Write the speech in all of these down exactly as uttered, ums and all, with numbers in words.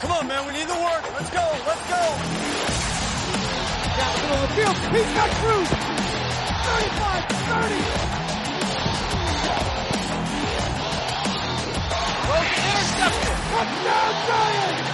Come on, man. We need the work. Let's go. Let's go. Down the middle of the field. He's got Cruz. thirty-five, thirty. Logan intercepted. Touchdown, Giants.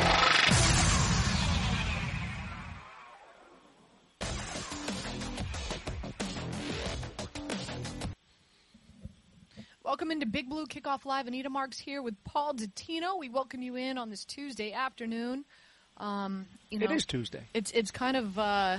Welcome into Big Blue Kickoff Live. Anita Marks here with Paul Dottino. We welcome you in on this Tuesday afternoon. Um, you know, it is Tuesday. It's it's kind of uh,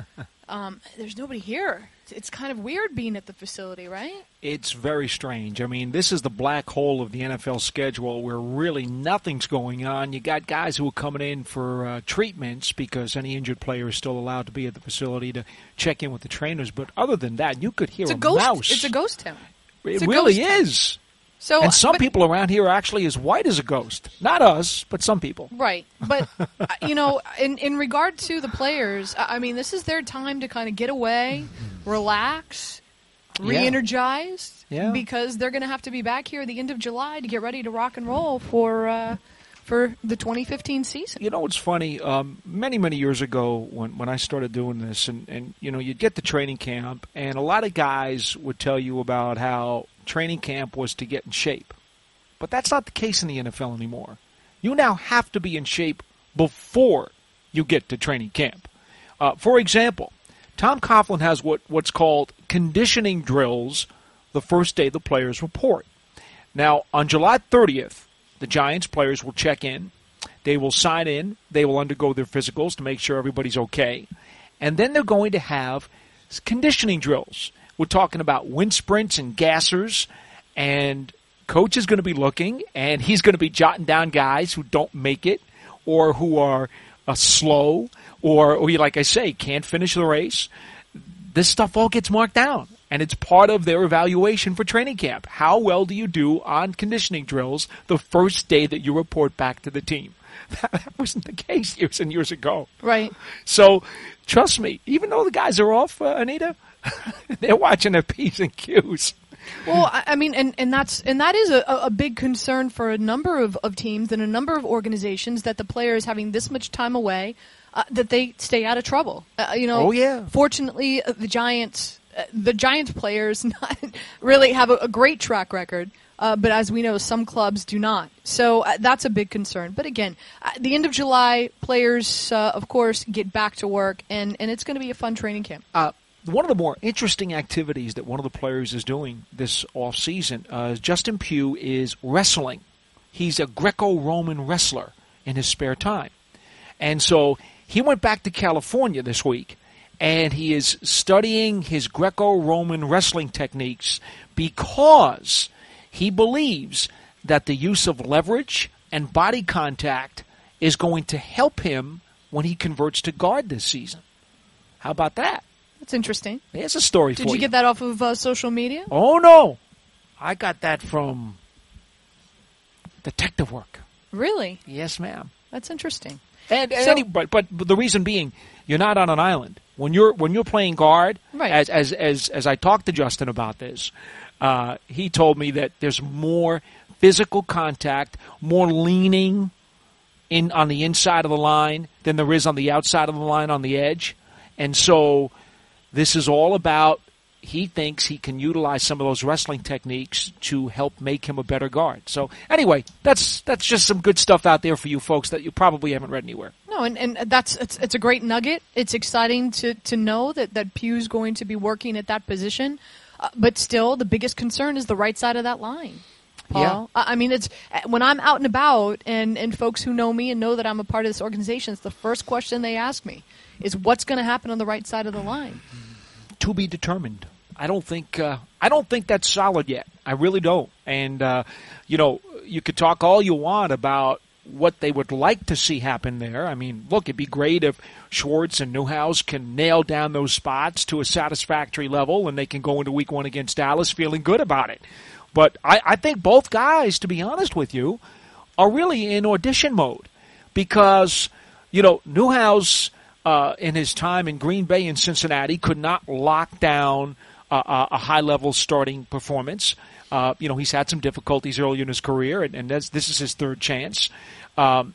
um, there's nobody here. It's, it's kind of weird being at the facility, right? It's very strange. I mean, this is the black hole of the N F L schedule where really nothing's going on. You got guys who are coming in for uh, treatments because any injured player is still allowed to be at the facility to check in with the trainers. But other than that, you could hear it's a, a ghost. mouse. It's a ghost town. It really is. So, and some but, people around here are actually as white as a ghost. Not us, but some people. Right. But, you know, in, in regard to the players, I mean, this is their time to kind of get away, relax, re-energize, yeah. Yeah. because they're going to have to be back here at the end of July to get ready to rock and roll for uh, for the twenty fifteen season. You know, it's funny. Um, many, many years ago when, when I started doing this, and, and, you know, you'd get to training camp, and a lot of guys would tell you about how training camp was to get in shape. But that's not the case in the N F L anymore. You now have to be in shape before you get to training camp. Uh, for example, Tom Coughlin has what, what's called conditioning drills the first day the players report. Now, on July thirtieth, the Giants players will check in. They will sign in. They will undergo their physicals to make sure everybody's okay. And then they're going to have conditioning drills. We're talking about wind sprints and gassers, and Coach is going to be looking, and he's going to be jotting down guys who don't make it or who are uh, slow or, or, like I say, can't finish the race. This stuff all gets marked down, and it's part of their evaluation for training camp. How well do you do on conditioning drills the first day that you report back to the team? That wasn't the case years and years ago. Right. So, trust me, even though the guys are off, uh, Anita, they're watching their P's and Q's. Well, I mean, and, and that's and that is a, a big concern for a number of, of teams and a number of organizations, that the players having this much time away, uh, that they stay out of trouble. Uh, you know, oh, yeah. Fortunately, uh, the Giants, uh, the Giants players not really have a, a great track record. Uh, but as we know, some clubs do not. So uh, that's a big concern. But again, at the end of July, players, uh, of course, get back to work, and, and it's going to be a fun training camp. Uh, one of the more interesting activities that one of the players is doing this offseason, uh, Justin Pugh, is wrestling. He's a Greco-Roman wrestler in his spare time. And so he went back to California this week, and he is studying his Greco-Roman wrestling techniques because he believes that the use of leverage and body contact is going to help him when he converts to guard this season. How about that? That's interesting. There's a story Did for you. Did you get that off of uh, social media? Oh, no. I got that from detective work. Really? Yes, ma'am. That's interesting. And, and so, any, but, but the reason being, you're not on an island. When you're when you're playing guard, right. as, as, as, as I talked to Justin about this, Uh, he told me that there's more physical contact, more leaning in on the inside of the line than there is on the outside of the line on the edge. And so this is all about, he thinks he can utilize some of those wrestling techniques to help make him a better guard. So anyway, that's that's just some good stuff out there for you folks that you probably haven't read anywhere. No, and, and that's it's, it's a great nugget. It's exciting to, to know that, that Pugh's going to be working at that position. Uh, but still, the biggest concern is the right side of that line, Paul. Yeah. I mean, it's when I'm out and about, and, and folks who know me and know that I'm a part of this organization, it's the first question they ask me is, what's going to happen on the right side of the line? To be determined. I don't think uh, I don't think that's solid yet. I really don't. And uh, you know, you could talk all you want about what they would like to see happen there. I mean, look, it'd be great if Schwartz and Newhouse can nail down those spots to a satisfactory level and they can go into week one against Dallas feeling good about it. But I, I think both guys, to be honest with you, are really in audition mode because, you know, Newhouse uh, in his time in Green Bay and Cincinnati could not lock down uh, a high-level starting performance. Uh, you know, he's had some difficulties early in his career, and, and that's, this is his third chance. Um,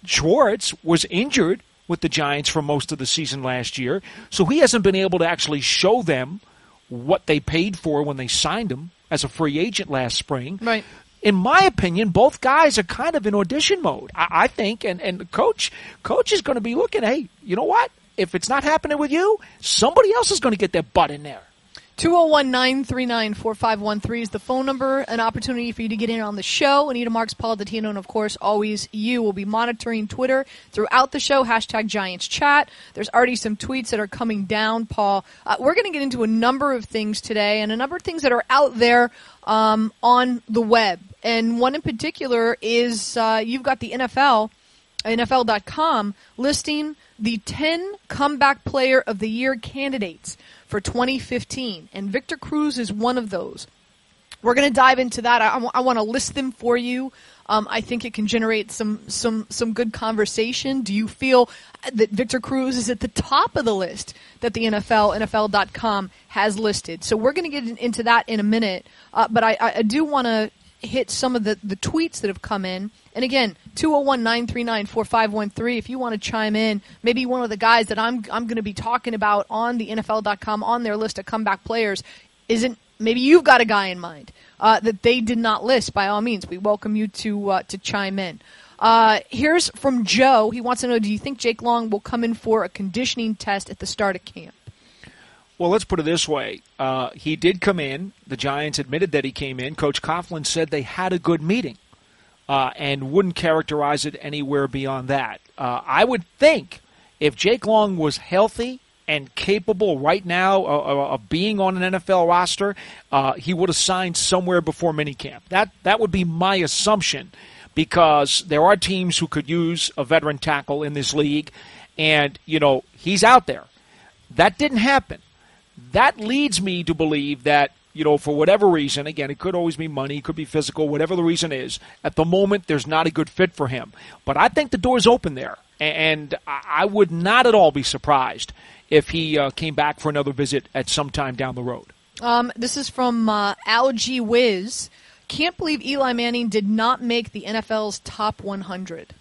Schwartz was injured with the Giants for most of the season last year, so he hasn't been able to actually show them what they paid for when they signed him as a free agent last spring. Right. In my opinion, both guys are kind of in audition mode, I, I think, and, and the coach, coach is going to be looking, hey, you know what? If it's not happening with you, somebody else is going to get their butt in there. two oh one, nine three nine, four five one three is the phone number. An opportunity for you to get in on the show. Anita Marks, Paul Dottino, and of course, always you. Will be monitoring Twitter throughout the show. Hashtag Giants Chat. There's already some tweets that are coming down, Paul. Uh, we're going to get into a number of things today and a number of things that are out there um, on the web. And one in particular is uh, you've got the N F L, N F L dot com, listing the ten comeback player of the year candidates for twenty fifteen, and Victor Cruz is one of those. We're going to dive into that. I, I want to list them for you. Um, I think it can generate some some some good conversation. Do you feel that Victor Cruz is at the top of the list that the N F L, N F L dot com has listed? So we're going to get into that in a minute, uh, but I, I do want to hit some of the, the tweets that have come in. And again, two oh one, nine three nine, four five one three, if you want to chime in, maybe one of the guys that I'm I'm going to be talking about on the N F L dot com on their list of comeback players isn't, maybe you've got a guy in mind uh, that they did not list. By all means, we welcome you to uh, to chime in. Uh, here's from Joe. He wants to know, do you think Jake Long will come in for a conditioning test at the start of camp? Well, let's put it this way. Uh, he did come in. The Giants admitted that he came in. Coach Coughlin said they had a good meeting uh, and wouldn't characterize it anywhere beyond that. Uh, I would think if Jake Long was healthy and capable right now of, of being on an N F L roster, uh, he would have signed somewhere before minicamp. That, that would be my assumption, because there are teams who could use a veteran tackle in this league, and, you know, he's out there. That didn't happen. That leads me to believe that, you know, for whatever reason, again, it could always be money, it could be physical, whatever the reason is, at the moment there's not a good fit for him. But I think the door's open there, and I would not at all be surprised if he uh, came back for another visit at some time down the road. Um, this is from uh, Algie Wiz. Can't believe Eli Manning did not make the N F L's top one hundred.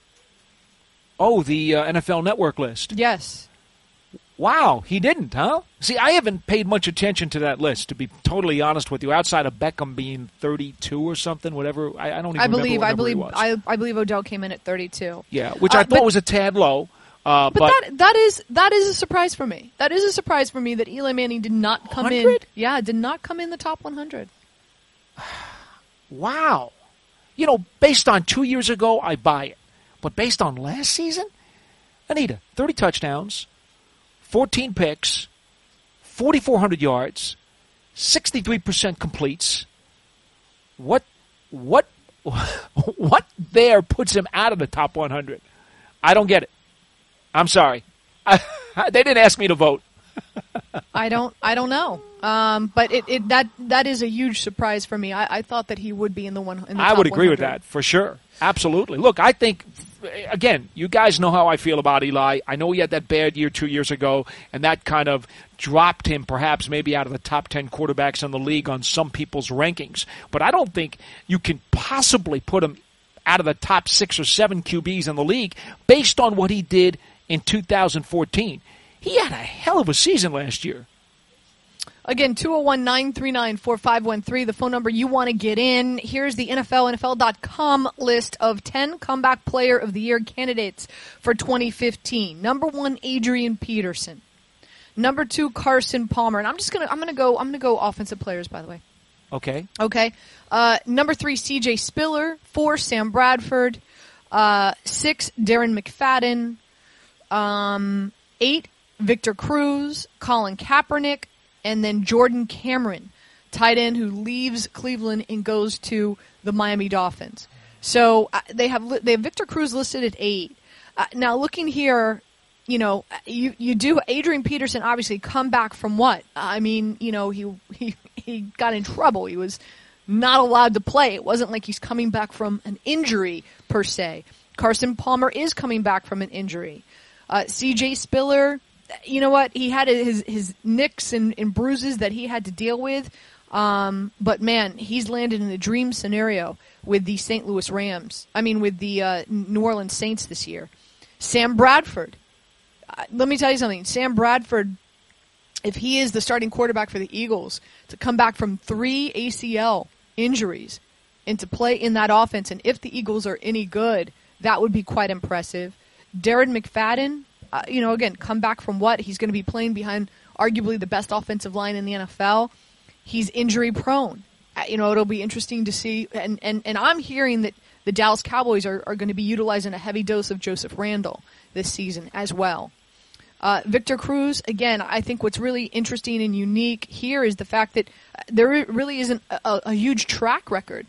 Oh, the uh, N F L Network list. Yes. Wow, he didn't, huh? See, I haven't paid much attention to that list, to be totally honest with you. Outside of Beckham being thirty-two or something, whatever, I, I don't even I remember believe, what I number believe, he was. I, I believe Odell came in at thirty-two. Yeah, which Uh, I thought but- was a tad low. Uh, But, but that that is that is a surprise for me. That is a surprise for me that Eli Manning did not come in. one hundred? Yeah, did not come in the top one hundred. wow. You know, based on two years ago, I buy it. But based on last season, Anita, thirty touchdowns, fourteen picks, forty-four hundred yards, sixty-three percent completes. What, what, what there puts him out of the top one hundred? I don't get it. I'm sorry. I, they didn't ask me to vote. I don't I don't know. Um, but it, it that that is a huge surprise for me. I, I thought that he would be in the one. In the I top would agree with one hundred. that for sure. Absolutely. Look, I think, again, you guys know how I feel about Eli. I know he had that bad year two years ago, and that kind of dropped him perhaps maybe out of the top ten quarterbacks in the league on some people's rankings. But I don't think you can possibly put him out of the top six or seven Q Bs in the league based on what he did in two thousand fourteen. He had a hell of a season last year. Again, two oh one, nine three nine, four five one three, the phone number you want to get in. Here's the N F L, N F L dot com list of ten comeback player of the year candidates for twenty fifteen. Number one, Adrian Peterson. Number two, Carson Palmer. And I'm just gonna I'm gonna go I'm gonna go offensive players, by the way. Okay. Okay. Uh, number three, C J Spiller. Four, Sam Bradford. Uh, six, Darren McFadden. Um, eight, Victor Cruz. Colin Kaepernick. And then Jordan Cameron, tight end who leaves Cleveland and goes to the Miami Dolphins. So uh, they have li- they have Victor Cruz listed at eight. Uh, now looking here, you know, you you do Adrian Peterson obviously come back from what? I mean, you know, he he he got in trouble. He was not allowed to play. It wasn't like he's coming back from an injury per se. Carson Palmer is coming back from an injury. Uh, C J Spiller, you know what? He had his his nicks and, and bruises that he had to deal with. Um, but, man, he's landed in a dream scenario with the Saint Louis Rams. I mean, with the uh, New Orleans Saints this year. Sam Bradford. Uh, let me tell you something. Sam Bradford, if he is the starting quarterback for the Eagles, to come back from three A C L injuries and to play in that offense, and if the Eagles are any good, that would be quite impressive. Darren McFadden, uh, you know, again, come back from what? He's going to be playing behind arguably the best offensive line in the N F L. He's injury prone. Uh, you know, it'll be interesting to see. And, and, and I'm hearing that the Dallas Cowboys are, are going to be utilizing a heavy dose of Joseph Randle this season as well. Uh, Victor Cruz, again, I think what's really interesting and unique here is the fact that there really isn't a, a huge track record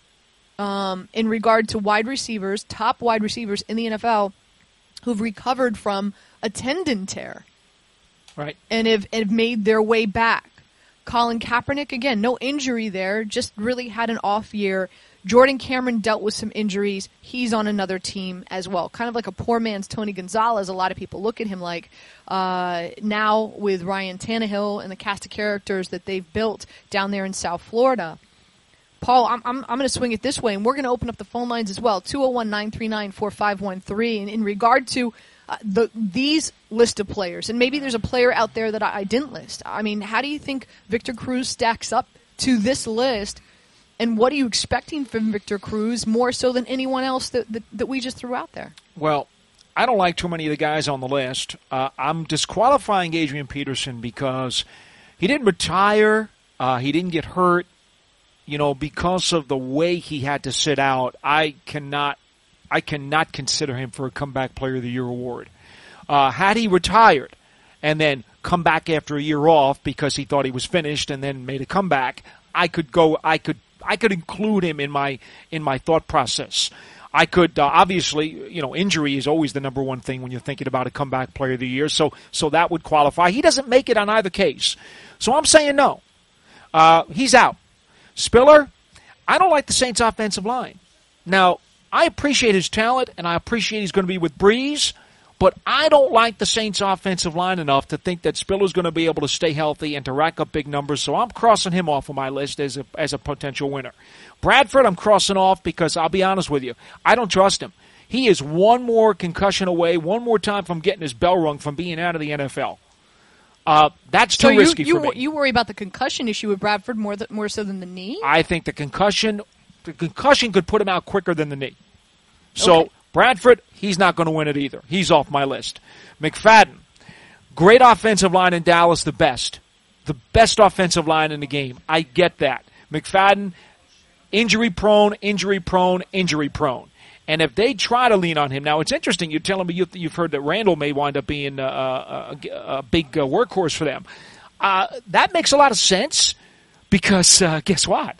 um, in regard to wide receivers, top wide receivers in the N F L who've recovered from a tendon tear. Right. And have, have made their way back. Colin Kaepernick, again, no injury there, just really had an off year. Jordan Cameron dealt with some injuries. He's on another team as well. Kind of like a poor man's Tony Gonzalez. A lot of people look at him like. Uh, now with Ryan Tannehill and the cast of characters that they've built down there in South Florida. Paul, I'm I'm, I'm going to swing it this way, and we're going to open up the phone lines as well. two oh one, nine three nine, four five one three. And in regard to uh, the these list of players, and maybe there's a player out there that I, I didn't list. I mean, how do you think Victor Cruz stacks up to this list? And what are you expecting from Victor Cruz more so than anyone else that, that, that we just threw out there? Well, I don't like too many of the guys on the list. Uh, I'm disqualifying Adrian Peterson because he didn't retire. Uh, he didn't get hurt. You know, because of the way he had to sit out, I cannot, I cannot consider him for a Comeback Player of the Year award. Uh, had he retired and then come back after a year off because he thought he was finished and then made a comeback, I could go. I could. I could include him in my in my thought process. I could uh, obviously, you know, injury is always the number one thing when you're thinking about a Comeback Player of the Year. So, so that would qualify. He doesn't make it on either case. So I'm saying no. Uh, he's out. Spiller, I don't like the Saints' offensive line. Now, I appreciate his talent, and I appreciate he's going to be with Breeze, but I don't like the Saints' offensive line enough to think that Spiller's going to be able to stay healthy and to rack up big numbers, so I'm crossing him off of my list as a, as a potential winner. Bradford, I'm crossing off because I'll be honest with you, I don't trust him. He is one more concussion away, one more time from getting his bell rung from being out of the N F L. Uh, that's too so you, risky you, for me. You worry about the concussion issue with Bradford more th- more so than the knee? I think the concussion, the concussion could put him out quicker than the knee. So okay. Bradford, he's not going to win it either. He's off my list. McFadden, great offensive line in Dallas, the best. The best offensive line in the game. I get that. McFadden, injury prone, injury prone, injury prone. And if they try to lean on him, now it's interesting. You're telling me you, you've heard that Randall may wind up being a, a, a big uh, workhorse for them. Uh, that makes a lot of sense because uh, guess what?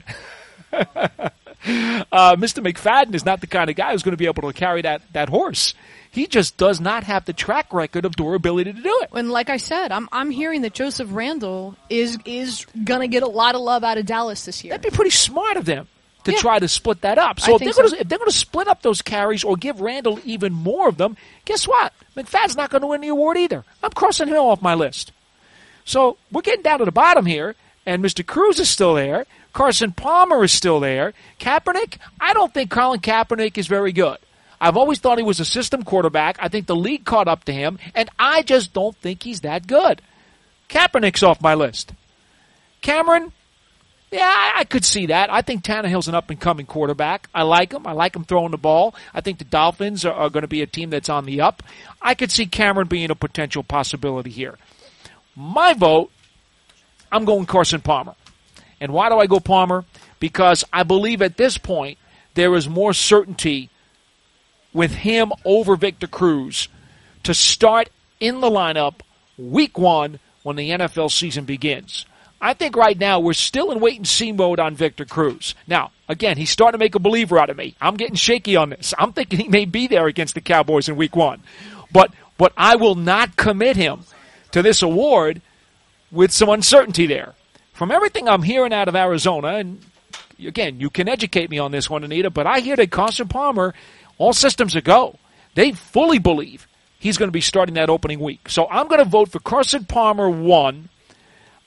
uh, Mister McFadden is not the kind of guy who's going to be able to carry that, that horse. He just does not have the track record of durability to do it. And like I said, I'm I'm hearing that Joseph Randle is is going to get a lot of love out of Dallas this year. That'd be pretty smart of them to yeah. try to split that up. So, if they're, so. gonna, if they're going to split up those carries or give Randall even more of them, guess what? McFadden's not going to win the award either. I'm crossing him off my list. So we're getting down to the bottom here, and Mister Cruz is still there. Carson Palmer is still there. Kaepernick, I don't think Colin Kaepernick is very good. I've always thought he was a system quarterback. I think the league caught up to him, and I just don't think he's that good. Kaepernick's off my list. Cameron, yeah, I could see that. I think Tannehill's an up-and-coming quarterback. I like him. I like him throwing the ball. I think the Dolphins are, are going to be a team that's on the up. I could see Cameron being a potential possibility here. My vote, I'm going Carson Palmer. And why do I go Palmer? Because I believe at this point there is more certainty with him over Victor Cruz to start in the lineup week one when the N F L season begins. I think right now we're still in wait-and-see mode on Victor Cruz. Now, again, he's starting to make a believer out of me. I'm getting shaky on this. I'm thinking he may be there against the Cowboys in week one. But, but I will not commit him to this award with some uncertainty there. From everything I'm hearing out of Arizona, and again, you can educate me on this one, Anita, but I hear that Carson Palmer, all systems are go. They fully believe he's going to be starting that opening week. So I'm going to vote for Carson Palmer one.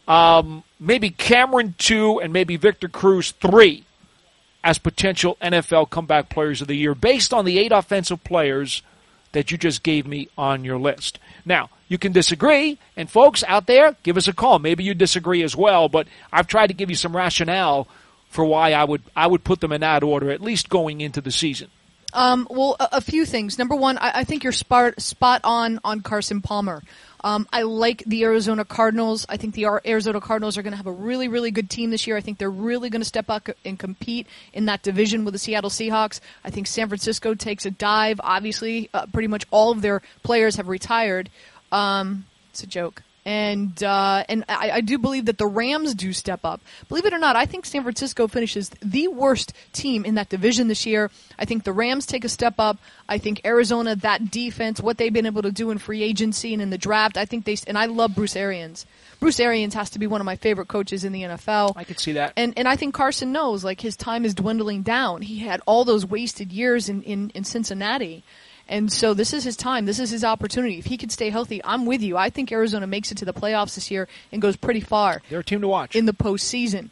um, maybe Cameron two, and maybe Victor Cruz three as potential N F L comeback players of the year based on the eight offensive players that you just gave me on your list. Now, you can disagree, and folks out there, give us a call. Maybe you disagree as well, but I've tried to give you some rationale for why I would I would put them in that order, at least going into the season. Um, well, a, a few things. Number one, I, I think you're spot, spot on on Carson Palmer. Um, I like the Arizona Cardinals. I think the Arizona Cardinals are going to have a really, really good team this year. I think they're really going to step up and compete in that division with the Seattle Seahawks. I think San Francisco takes a dive. Obviously, uh, pretty much all of their players have retired. Um, it's a joke. And uh, and I, I do believe that the Rams do step up. Believe it or not, I think San Francisco finishes the worst team in that division this year. I think the Rams take a step up. I think Arizona, that defense, what they've been able to do in free agency and in the draft, I think they – and I love Bruce Arians. Bruce Arians has to be one of my favorite coaches in the N F L. I could see that. And and I think Carson knows, like, his time is dwindling down. He had all those wasted years in, in, in Cincinnati. And so this is his time. This is his opportunity. If he could stay healthy, I'm with you. I think Arizona makes it to the playoffs this year and goes pretty far. They're a team to watch in the postseason.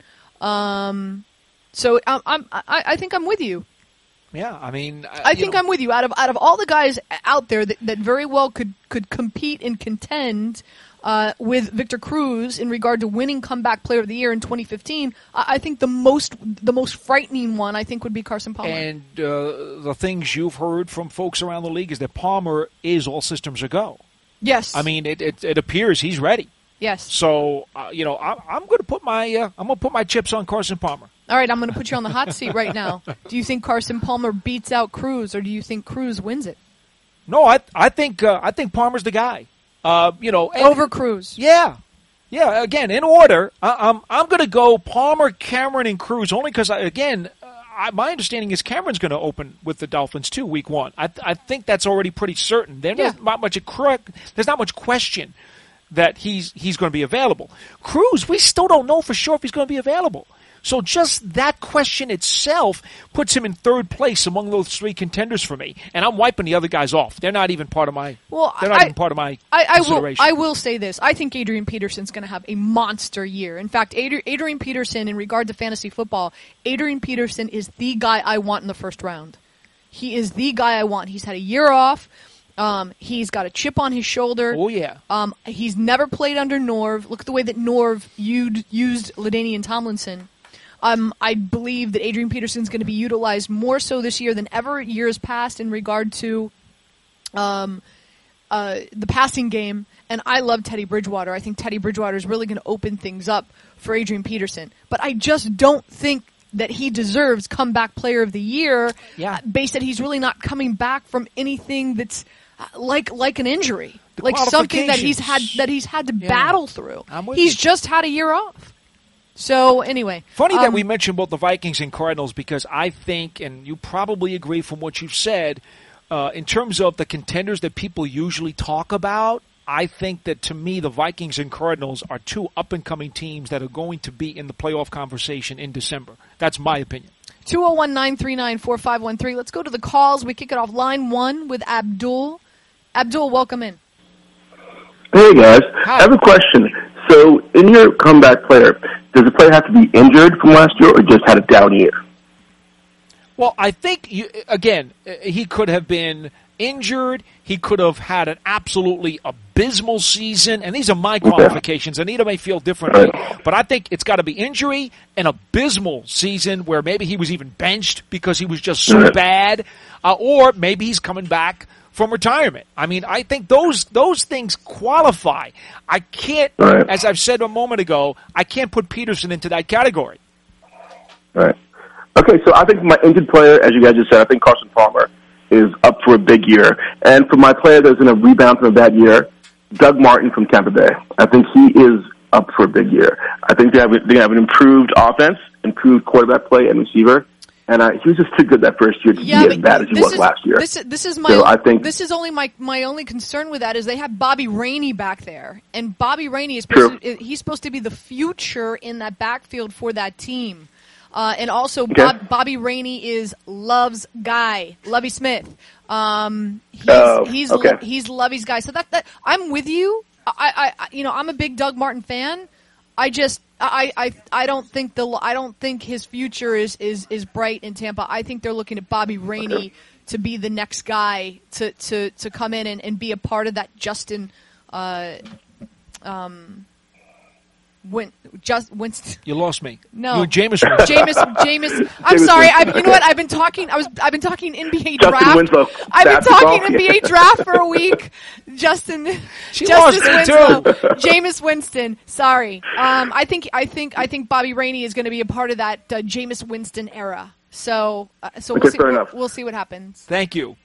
Um, so I'm, I'm, I, I think I'm with you. Yeah, I mean, uh, I think know. I'm with you. Out of out of all the guys out there that, that very well could could compete and contend uh, with Victor Cruz in regard to winning comeback player of the year in twenty fifteen, I, I think the most the most frightening one I think would be Carson Palmer. And uh, the things you've heard from folks around the league is that Palmer is all systems are go. Yes, I mean it. It, it appears he's ready. Yes. So uh, you know, I, I'm going to put my uh, I'm going to put my chips on Carson Palmer. All right, I'm going to put you on the hot seat right now. Do you think Carson Palmer beats out Cruz, or do you think Cruz wins it? No, I I think uh, I think Palmer's the guy. Uh, you know, and, over Cruz. Yeah, yeah. Again, in order, I, I'm I'm going to go Palmer, Cameron, and Cruz only because again, uh, I, my understanding is Cameron's going to open with the Dolphins too, week one. I I think that's already pretty certain. There's yeah. not much a there's not much question that he's he's going to be available. Cruz, we still don't know for sure if he's going to be available. So just that question itself puts him in third place among those three contenders for me, and I'm wiping the other guys off. They're not even part of my. Well, they're not I, even part of my I, I consideration. Will, I will say this: I think Adrian Peterson's going to have a monster year. In fact, Adrian, Adrian Peterson, in regard to fantasy football, Adrian Peterson is the guy I want in the first round. He is the guy I want. He's had a year off. Um, he's got a chip on his shoulder. Oh yeah. Um, he's never played under Norv. Look at the way that Norv used, used LaDainian Tomlinson. Um, I believe that Adrian Peterson's going to be utilized more so this year than ever years past in regard to um, uh, the passing game. And I love Teddy Bridgewater. I think Teddy Bridgewater is really going to open things up for Adrian Peterson. But I just don't think that he deserves comeback player of the year yeah. based that he's really not coming back from anything that's like like an injury, the like something that he's had that he's had to yeah. battle through. He's you. just had a year off. So, anyway. Funny um, that we mentioned both the Vikings and Cardinals because I think, and you probably agree from what you've said, uh, in terms of the contenders that people usually talk about, I think that to me the Vikings and Cardinals are two up-and-coming teams that are going to be in the playoff conversation in December. That's my opinion. two oh one, nine three nine, four five one three. Let's go to the calls. We kick it off line one with Abdul. Abdul, welcome in. Hey, guys. Hi. I have a question. So, in your comeback player, does the player have to be injured from last year or just had a down year? Well, I think, you, again, he could have been injured. He could have had an absolutely abysmal season. And these are my qualifications. Anita may feel differently. Right. But I think it's got to be injury, an abysmal season where maybe he was even benched because he was just so right. bad. Uh, or maybe he's coming back from retirement. I mean, I think those those things qualify. I can't, right. as I've said a moment ago, I can't put Peterson into that category. Right. Okay, so I think my injured player, as you guys just said, I think Carson Palmer is up for a big year. And for my player that's going to rebound from a bad year, Doug Martin from Tampa Bay. I think he is up for a big year. I think they have, they have an improved offense, improved quarterback play and receiver. And uh, he was just too good that first year to yeah, be as bad as he was is, last year. This, this is my. So I think this is only my my only concern with that is they have Bobby Rainey back there, and Bobby Rainey is supposed to, he's supposed to be the future in that backfield for that team. Uh, and also, okay. Bob, Bobby Rainey is Love's guy, Lovie Smith. Um, he's oh, he's okay. he's Lovey's guy. So that that I'm with you. I, I, I you know I'm a big Doug Martin fan. I just I, I I don't think the I don't think his future is, is, is bright in Tampa. I think they're looking at Bobby Rainey to be the next guy to, to, to come in and, and be a part of that Justin uh, um Win, just Winston. You lost me. No, you and Jameis. Jameis, Jameis. I'm Jameis sorry. I, Winston. you know what? I've been talking. I was. I've been talking N B A Justin draft. Winslow. I've been Basketball. talking N B A draft for a week. Justin. She Justice lost me Winslow. too. Jameis Winston. Sorry. Um. I think. I think. I think Bobby Rainey is going to be a part of that uh, Jameis Winston era. So. Uh, so we'll Okay, see. fair We'll, enough. we'll see what happens. Thank you.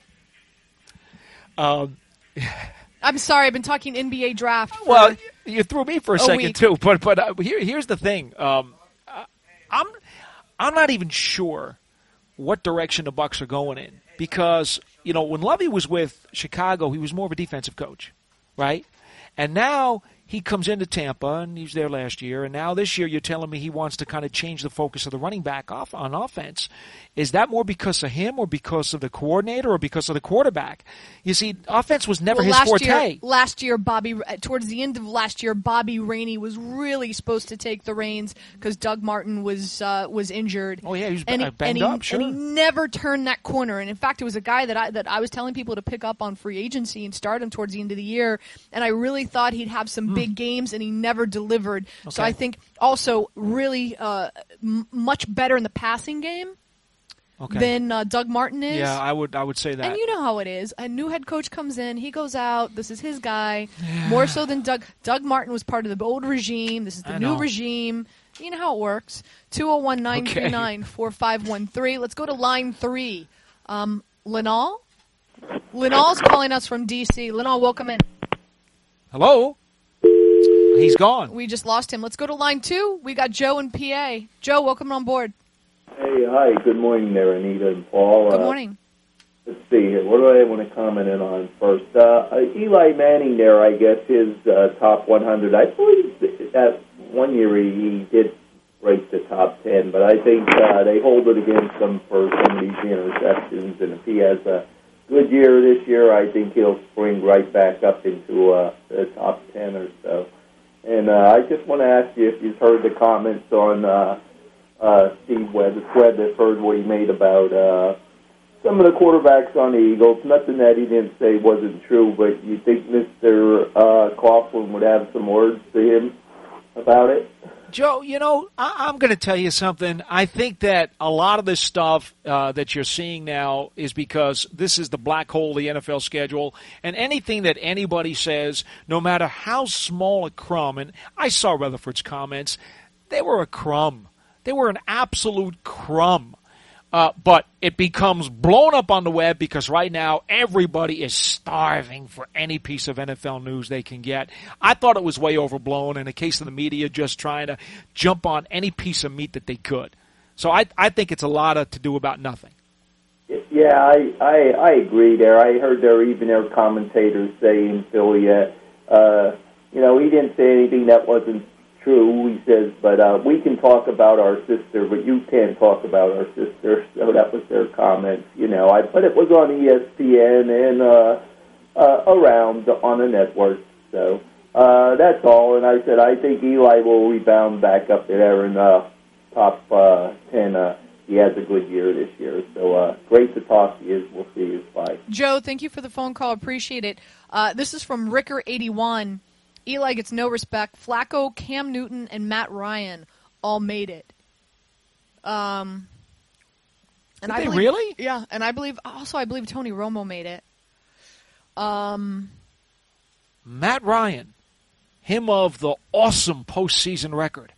Um. I'm sorry. I've been talking N B A draft. For, Well, you threw me for a, a second week. too, but but uh, here here's the thing. Um, uh, I'm I'm not even sure what direction the Bucks are going in because you know when Lovey was with Chicago, he was more of a defensive coach, right? And now he comes into Tampa, and he was there last year, and now this year you're telling me he wants to kind of change the focus of the running back off on offense. Is that more because of him or because of the coordinator or because of the quarterback? You see, offense was never Well, his last forte. Year, last year, Bobby, towards the end of last year, Bobby Rainey was really supposed to take the reins because Doug Martin was uh, was injured. Oh, yeah, he was and b- banged and he, up, sure. And he never turned that corner. And in fact, it was a guy that I that I was telling people to pick up on free agency and start him towards the end of the year. And I really thought he'd have some Hmm. big games, and he never delivered. So Okay. I think also really uh, m- much better in the passing game Okay. than uh, Doug Martin is. Yeah, I would I would say that. And you know how it is. A new head coach comes in, he goes out, this is his guy. More so than Doug. Doug Martin was part of the old regime. This is the I new know. regime. You know how it works. two oh one, nine three nine, four five one three. Let's go to line three. Um, Linal? Linal's calling us from D C. Linal, welcome in. Hello? He's gone. We just lost him. Let's go to line two. We got Joe in P A. Joe, welcome on board. Hey, hi. Good morning there, Anita and Paul. Good Uh, morning. let's see here. What do I want to comment in on first? Uh, uh, Eli Manning there, I guess, his uh, top one hundred. I believe that one year he, he did break the top ten, but I think uh, they hold it against him for some of these interceptions. And if he has a good year this year, I think he'll spring right back up into uh, the top ten or so. And uh, I just want to ask you if you've heard the comments on uh, uh, Steve Webb, Webb has heard what he made about uh, some of the quarterbacks on the Eagles. Nothing that he didn't say wasn't true, but you think Mister Uh, Coughlin would have some words to him about it? Joe, you know, I- I'm going to tell you something. I think that a lot of this stuff uh, that you're seeing now is because this is the black hole of the N F L schedule, and anything that anybody says, no matter how small a crumb, and I saw Rutherford's comments, they were a crumb. They were an absolute crumb. Uh, but it becomes blown up on the web because right now everybody is starving for any piece of N F L news they can get. I thought it was way overblown in the case of the media just trying to jump on any piece of meat that they could. So I, I think it's a lot of to do about nothing. Yeah, I, I I agree there. I heard there even their commentators say in Philly, uh, uh, you know, he didn't say anything that wasn't true, he says, but uh, we can talk about our sister, but you can't talk about our sister. So that was their comment, you know. I But it was on E S P N and uh, uh, around on the network. So uh, that's all. And I said I think Eli will rebound back up there in uh, top uh, ten. Uh, he has a good year this year. So uh, great to talk to you. We'll see you. Bye. Joe, thank you for the phone call. Appreciate it. Uh, this is from Ricker eighty-one. Eli gets no respect. Flacco, Cam Newton, and Matt Ryan all made it. Um, and Did I they believe, really? Yeah, and I believe also I believe Tony Romo made it. Um, Matt Ryan, him of the awesome postseason record.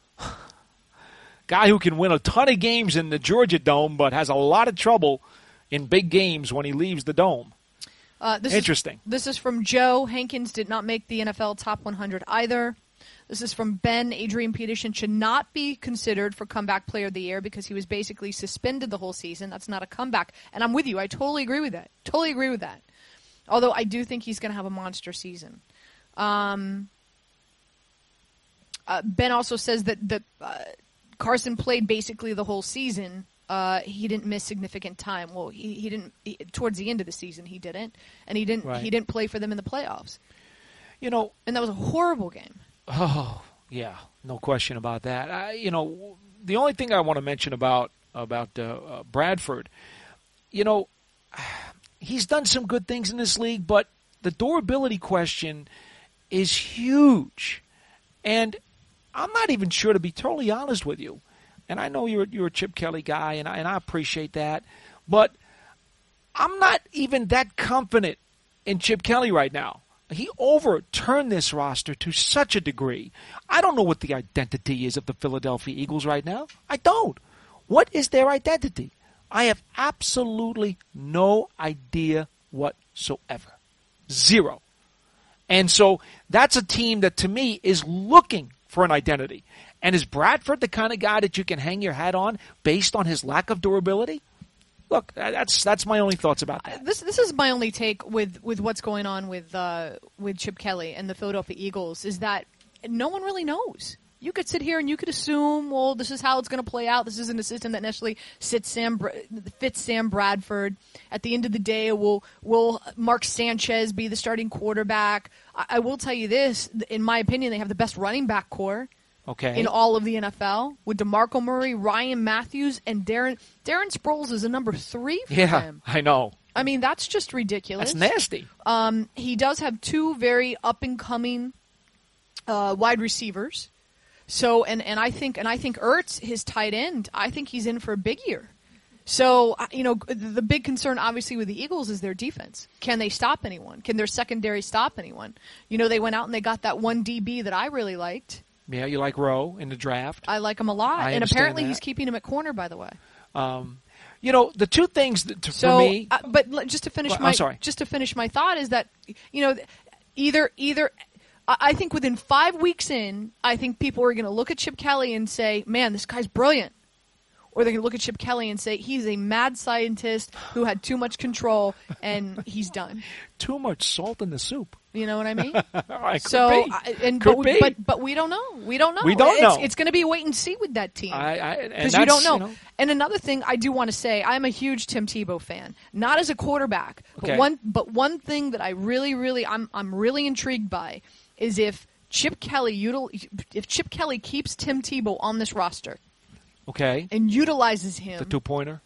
Guy who can win a ton of games in the Georgia Dome, but has a lot of trouble in big games when he leaves the Dome. Uh, this Interesting. Is, this is from Joe. Hankins did not make the N F L top one hundred either. This is from Ben. Adrian Peterson should not be considered for comeback player of the year because he was basically suspended the whole season. That's not a comeback. And I'm with you. I totally agree with that. Totally agree with that. Although I do think he's going to have a monster season. Um, uh, Ben also says that, that uh, Carson played basically the whole season. Uh, he didn't miss significant time. Well, he, he didn't he, towards the end of the season. He didn't, and he didn't Right. he didn't play for them in the playoffs. You know, And that was a horrible game. oh, Yeah, no question about that. I, you know, the only thing I want to mention about about uh, uh, Bradford, you know, he's done some good things in this league, but the durability question is huge. And I'm not even sure, to be totally honest with you, and I know you're you're a Chip Kelly guy, and I, and I appreciate that, but I'm not even that confident in Chip Kelly right now. He overturned this roster to such a degree. I don't know what the identity is of the Philadelphia Eagles right now. I don't. What is their identity? I have absolutely no idea whatsoever. Zero. And so that's a team that, to me, is looking for an identity. And is Bradford the kind of guy that you can hang your hat on based on his lack of durability? Look, that's that's my only thoughts about that. This this is my only take with, with what's going on with uh, with Chip Kelly and the Philadelphia Eagles is that no one really knows. You could sit here and you could assume, well, this is how it's going to play out. This isn't a system that necessarily sits Sam fits Sam Bradford. At the end of the day, will will Mark Sanchez be the starting quarterback? I, I will tell you this: in my opinion, they have the best running back core. Okay. In all of the N F L, with DeMarco Murray, Ryan Matthews, and Darren Darren Sproles is a number three for yeah, him. I know. I mean, that's just ridiculous. That's nasty. Um, he does have two very up and coming uh, wide receivers. So, and, and I think and I think Ertz, his tight end, I think he's in for a big year. So, you know, the big concern obviously with the Eagles is their defense. Can they stop anyone? Can their secondary stop anyone? You know, they went out and they got that one D B that I really liked. Yeah, you like Rowe in the draft. I like him a lot. I and apparently that. he's keeping him at corner, by the way. Um, you know, the two things that, to, so, for me... Uh, but just to finish well, my I'm sorry. just to finish my thought is that, you know, either either I think within five weeks in, I think people are going to look at Chip Kelly and say, man, this guy's brilliant. Or they're going to look at Chip Kelly and say, he's a mad scientist who had too much control and he's done. Too much salt in the soup. You know what I mean? Could so, be. I, and Could but, be. but but we don't know. We don't know. We don't it's, know. It's going to be a wait and see with that team. I, I, Because you don't know. You know. And another thing I do want to say, I'm a huge Tim Tebow fan. Not as a quarterback, but Okay. one but one thing that I really, really I'm I'm really intrigued by is if Chip Kelly util, if Chip Kelly keeps Tim Tebow on this roster Okay. and utilizes him. The two-pointer.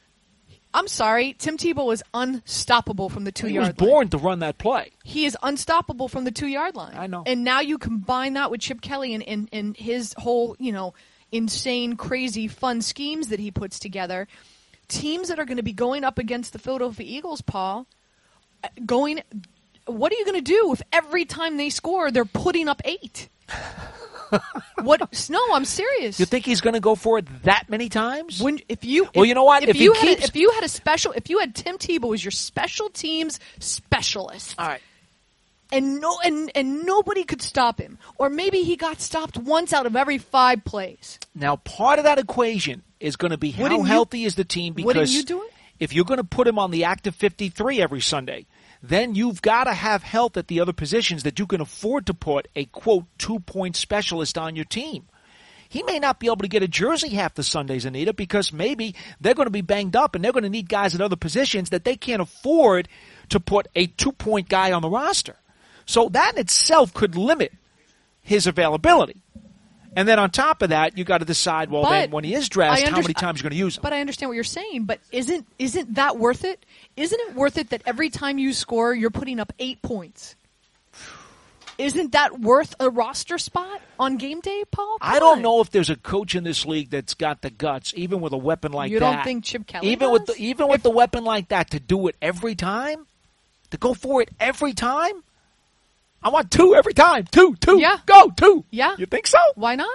I'm sorry, Tim Tebow is unstoppable from the He two-yard was line. born to run that play. He is unstoppable from the two-yard line. I know. And now you combine that with Chip Kelly and, and, and his whole, you know, insane, crazy, fun schemes that he puts together. Teams that are going to be going up against the Philadelphia Eagles, Paul, going, what are you going to do if every time they score they're putting up eight? What? No, I'm serious. You think he's going to go for it that many times? When if you Well, if, you know what? If, If he you had keeps- a, if you had a special if you had Tim Tebow as your special teams specialist, All right. and no and and nobody could stop him, or maybe he got stopped once out of every five plays. Now, part of that equation is going to be how Wouldn't you- healthy is the team, because wouldn't you do it? if you're going to put him on the active fifty-three every Sunday, then you've got to have health at the other positions that you can afford to put a, quote, two-point specialist on your team. He may not be able to get a jersey half the Sundays, Anita, because maybe they're going to be banged up and they're going to need guys at other positions that they can't afford to put a two-point guy on the roster. So that in itself could limit his availability. And then on top of that, you got to decide, well, But then when he is dressed, I how underst- many times you're going to use him. But I understand what you're saying. But isn't isn't that worth it? Isn't it worth it that every time you score, you're putting up eight points? Isn't that worth a roster spot on game day, Paul? Come I don't on. know if there's a coach in this league that's got the guts, even with a weapon like You that. don't think Chip Kelly even does? with the, even with the weapon like that, to do it every time, to go for it every time. I want two every time. Two, two, Yeah. go, two. Yeah. You think so? Why not?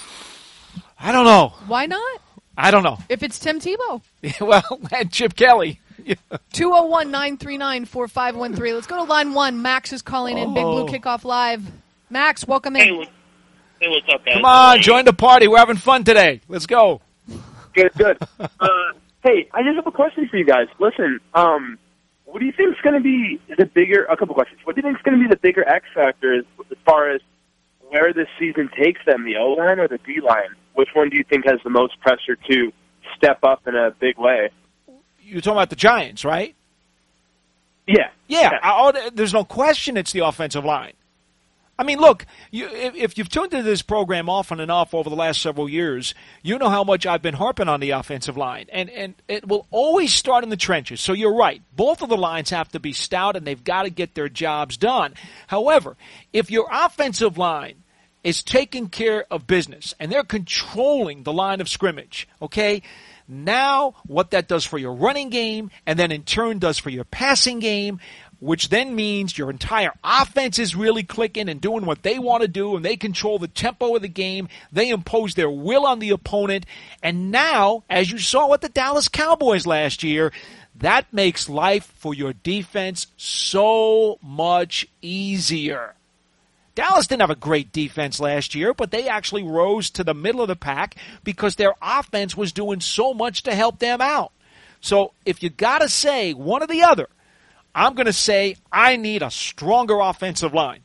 I don't know. Why not? I don't know. If it's Tim Tebow. Well, and Chip Kelly. two oh one, nine three nine, four five one three. Let's go to line one. Max is calling in. Big Blue Oh. Kickoff Live. Max, welcome Hey, in. what- hey, what's up, guys? Come on, join the party. We're having fun today. Let's go. Good, good. uh, hey, I just have a question for you guys. Listen, um, what do you think is going to be the bigger? A couple questions. What do you think is going to be the bigger X factor as, as far as where this season takes them, the O line or the D line? Which one do you think has the most pressure to step up in a big way? You're talking about the Giants, right? Yeah. Yeah. I, oh, there's no question it's the offensive line. I mean, look, you, if, if you've tuned into this program often enough over the last several years, you know how much I've been harping on the offensive line. And, and it will always start in the trenches. So you're right. Both of the lines have to be stout, and they've got to get their jobs done. However, if your offensive line is taking care of business and they're controlling the line of scrimmage, okay, now what that does for your running game and then in turn does for your passing game, which then means your entire offense is really clicking and doing what they want to do, and they control the tempo of the game. They impose their will on the opponent. And now, as you saw with the Dallas Cowboys last year, that makes life for your defense so much easier. Dallas didn't have a great defense last year, but they actually rose to the middle of the pack because their offense was doing so much to help them out. So if you got to say one or the other, I'm going to say I need a stronger offensive line.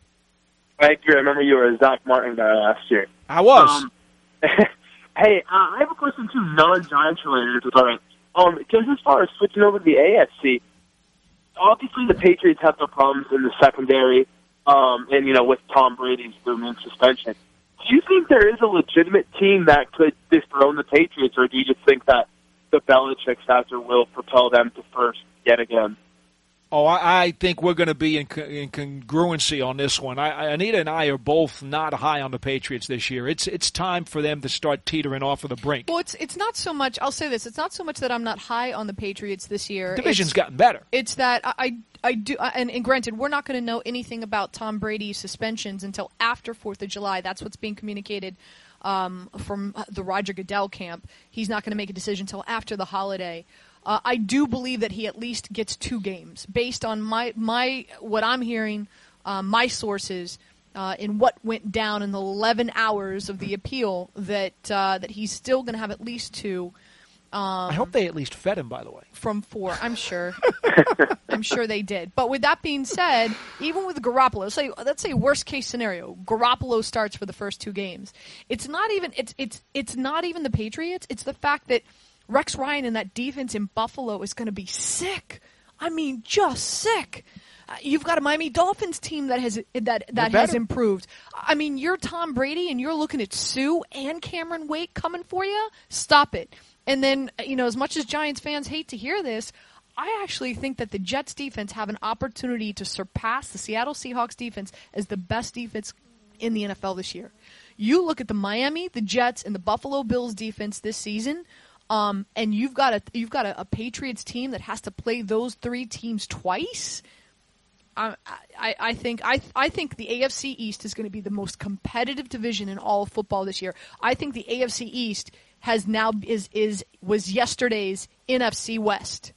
I agree. I remember you were a Zach Martin guy last year. I was. Um, hey, uh, I have a question, too, non-Giants related. Um, just as far as switching over to the A F C, obviously the Patriots have their problems in the secondary, um, and, you know, with Tom Brady's looming suspension. Do you think there is a legitimate team that could dethrone the Patriots, or do you just think that the Belichick factor will propel them to first yet again? Oh, I, I think we're going to be in, co- in congruency on this one. I, Anita and I are both not high on the Patriots this year. It's it's time for them to start teetering off of the brink. Well, it's it's not so much. I'll say this: it's not so much that I'm not high on the Patriots this year. Division's it's, gotten better. It's that I I, I do, and, and granted, we're not going to know anything about Tom Brady's suspensions until after Fourth of July. That's what's being communicated um, from the Roger Goodell camp. He's not going to make a decision until after the holiday. Uh, I do believe that he at least gets two games based on my my what I'm hearing, uh, my sources, uh, in what went down in the eleven hours of the appeal. That uh, that he's still going to have at least two. Um, I hope they at least fed him, by the way. From four, I'm sure. I'm sure they did. But with that being said, even with Garoppolo, let's say let's say worst case scenario, Garoppolo starts for the first two games. It's not even it's it's it's not even the Patriots. It's the fact that Rex Ryan and that defense in Buffalo is going to be sick. I mean, just sick. Uh, you've got a Miami Dolphins team that has that that has improved. I mean, you're Tom Brady and you're looking at Sue and Cameron Wake coming for you. Stop it. And then, you know, as much as Giants fans hate to hear this, I actually think that the Jets defense have an opportunity to surpass the Seattle Seahawks defense as the best defense in the N F L this year. You look at the Miami, the Jets, and the Buffalo Bills defense this season. Um, and you've got a you've got a, a Patriots team that has to play those three teams twice. I, I, I think I I think the A F C East is going to be the most competitive division in all of football this year. I think the A F C East has now is is was yesterday's N F C West.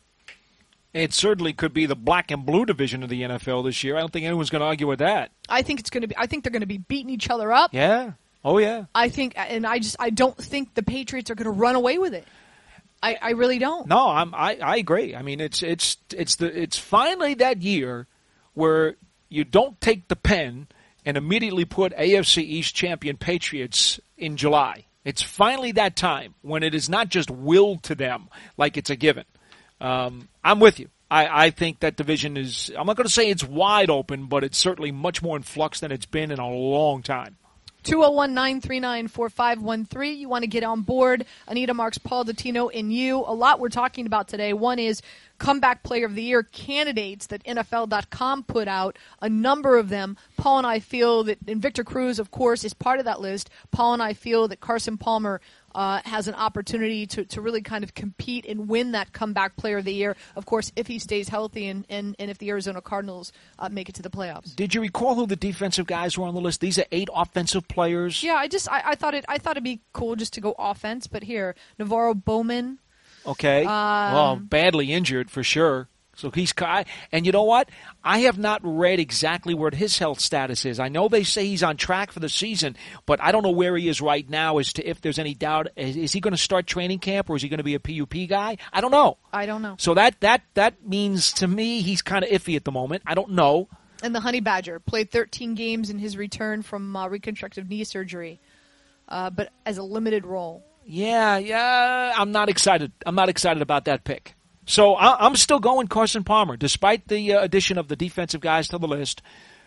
It certainly could be the black and blue division of the N F L this year. I don't think anyone's going to argue with that. I think it's going to be. I think they're going to be beating each other up. Yeah. Oh yeah. I think, and I just I don't think the Patriots are going to run away with it. I, I really don't. No, I'm, I I agree. I mean, it's it's it's the it's finally that year where you don't take the pen and immediately put A F C East champion Patriots in July. It's finally that time when it is not just willed to them like it's a given. Um, I'm with you. I, I think that division is, I'm not going to say it's wide open, but it's certainly much more in flux than it's been in a long time. two oh one, nine three nine, four five one three. You want to get on board. Anita Marks, Paul Dottino, and you. A lot we're talking about today. One is Comeback Player of the Year candidates that N F L dot com put out, a number of them. Paul and I feel that, and Victor Cruz, of course, is part of that list. Paul and I feel that Carson Palmer uh, has an opportunity to, to really kind of compete and win that Comeback Player of the Year, of course, if he stays healthy and, and, and if the Arizona Cardinals uh, make it to the playoffs. Did you recall who the defensive guys were on the list? These are eight offensive players. Yeah, I just I, I thought it I thought it'd be cool just to go offense, but here, Navarro Bowman. Okay. Um, well, badly injured for sure. So he's and you know what? I have not read exactly what his health status is. I know they say he's on track for the season, but I don't know where he is right now as to if there's any doubt. Is, is he going to start training camp or is he going to be a P U P guy? I don't know. I don't know. So that that that means to me he's kind of iffy at the moment. I don't know. And the Honey Badger played thirteen games in his return from uh, reconstructive knee surgery, uh, but as a limited role. Yeah, yeah, I'm not excited. I'm not excited about that pick. So I, I'm still going Carson Palmer, despite the uh, addition of the defensive guys to the list.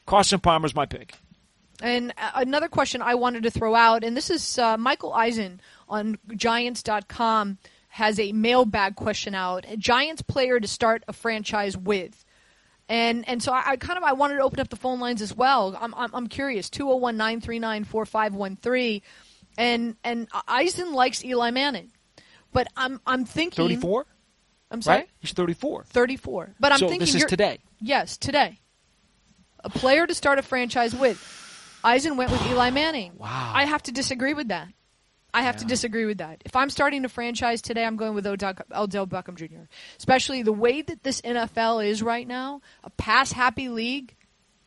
Carson Palmer's my pick. And uh, another question I wanted to throw out, and this is uh, Michael Eisen on Giants dot com has a mailbag question out. A Giants player to start a franchise with. And and so I, I kind of I wanted to open up the phone lines as well. I'm I'm, I'm curious. two oh one, nine three nine, four five one three. And and Eisen likes Eli Manning. But I'm I'm thinking thirty-four? I'm sorry? Right? He's thirty-four. thirty-four. But I'm so thinking this is you're, today. Yes, today. A player to start a franchise with. Eisen went with Eli Manning. Wow. I have to disagree with that. I have yeah. to disagree with that. If I'm starting a franchise today, I'm going with Odell, Odell Beckham Junior Especially the way that this N F L is right now, a pass-happy league.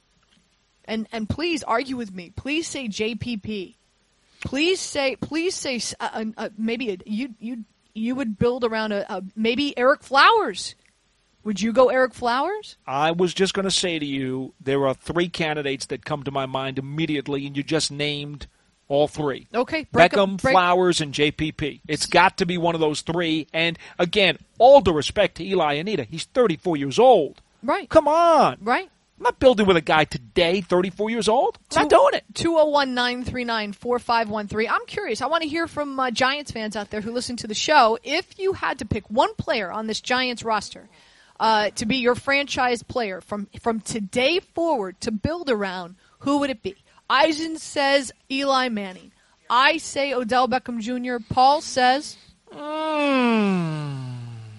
And and please argue with me. Please say J P P. Please say please say uh, uh, maybe a, you you you would build around a, a maybe Eric Flowers. Would you go Eric Flowers? I was just going to say to you, there are three candidates that come to my mind immediately, and you just named all three. Okay. Break Beckham, up, break. Flowers, and J P P. It's got to be one of those three. And, again, all due respect to Eli Anita, he's thirty-four years old. Right. Come on. Right. I'm not building with a guy today, thirty-four years old. I'm not doing it. two oh one, nine three nine, four five one three. I'm curious. I want to hear from uh, Giants fans out there who listen to the show. If you had to pick one player on this Giants roster uh, to be your franchise player from, from today forward to build around, who would it be? Eisen says Eli Manning. I say Odell Beckham Junior Paul says? Mm,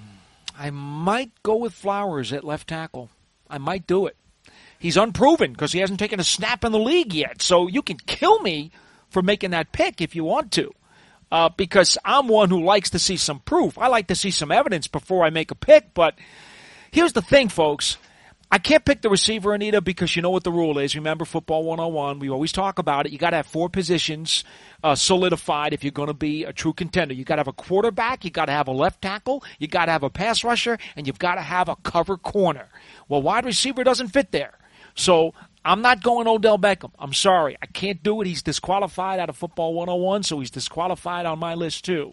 I might go with Flowers at left tackle. I might do it. He's unproven because he hasn't taken a snap in the league yet. So you can kill me for making that pick if you want to. Uh, because I'm one who likes to see some proof. I like to see some evidence before I make a pick. But here's the thing, folks. I can't pick the receiver, Anita, because you know what the rule is. Remember Football one oh one. We always talk about it. You got to have four positions uh, solidified if you're going to be a true contender. You got to have a quarterback. You got to have a left tackle. You got to have a pass rusher. And you've got to have a cover corner. Well, wide receiver doesn't fit there. So I'm not going Odell Beckham. I'm sorry. I can't do it. He's disqualified out of Football one oh one, so he's disqualified on my list too.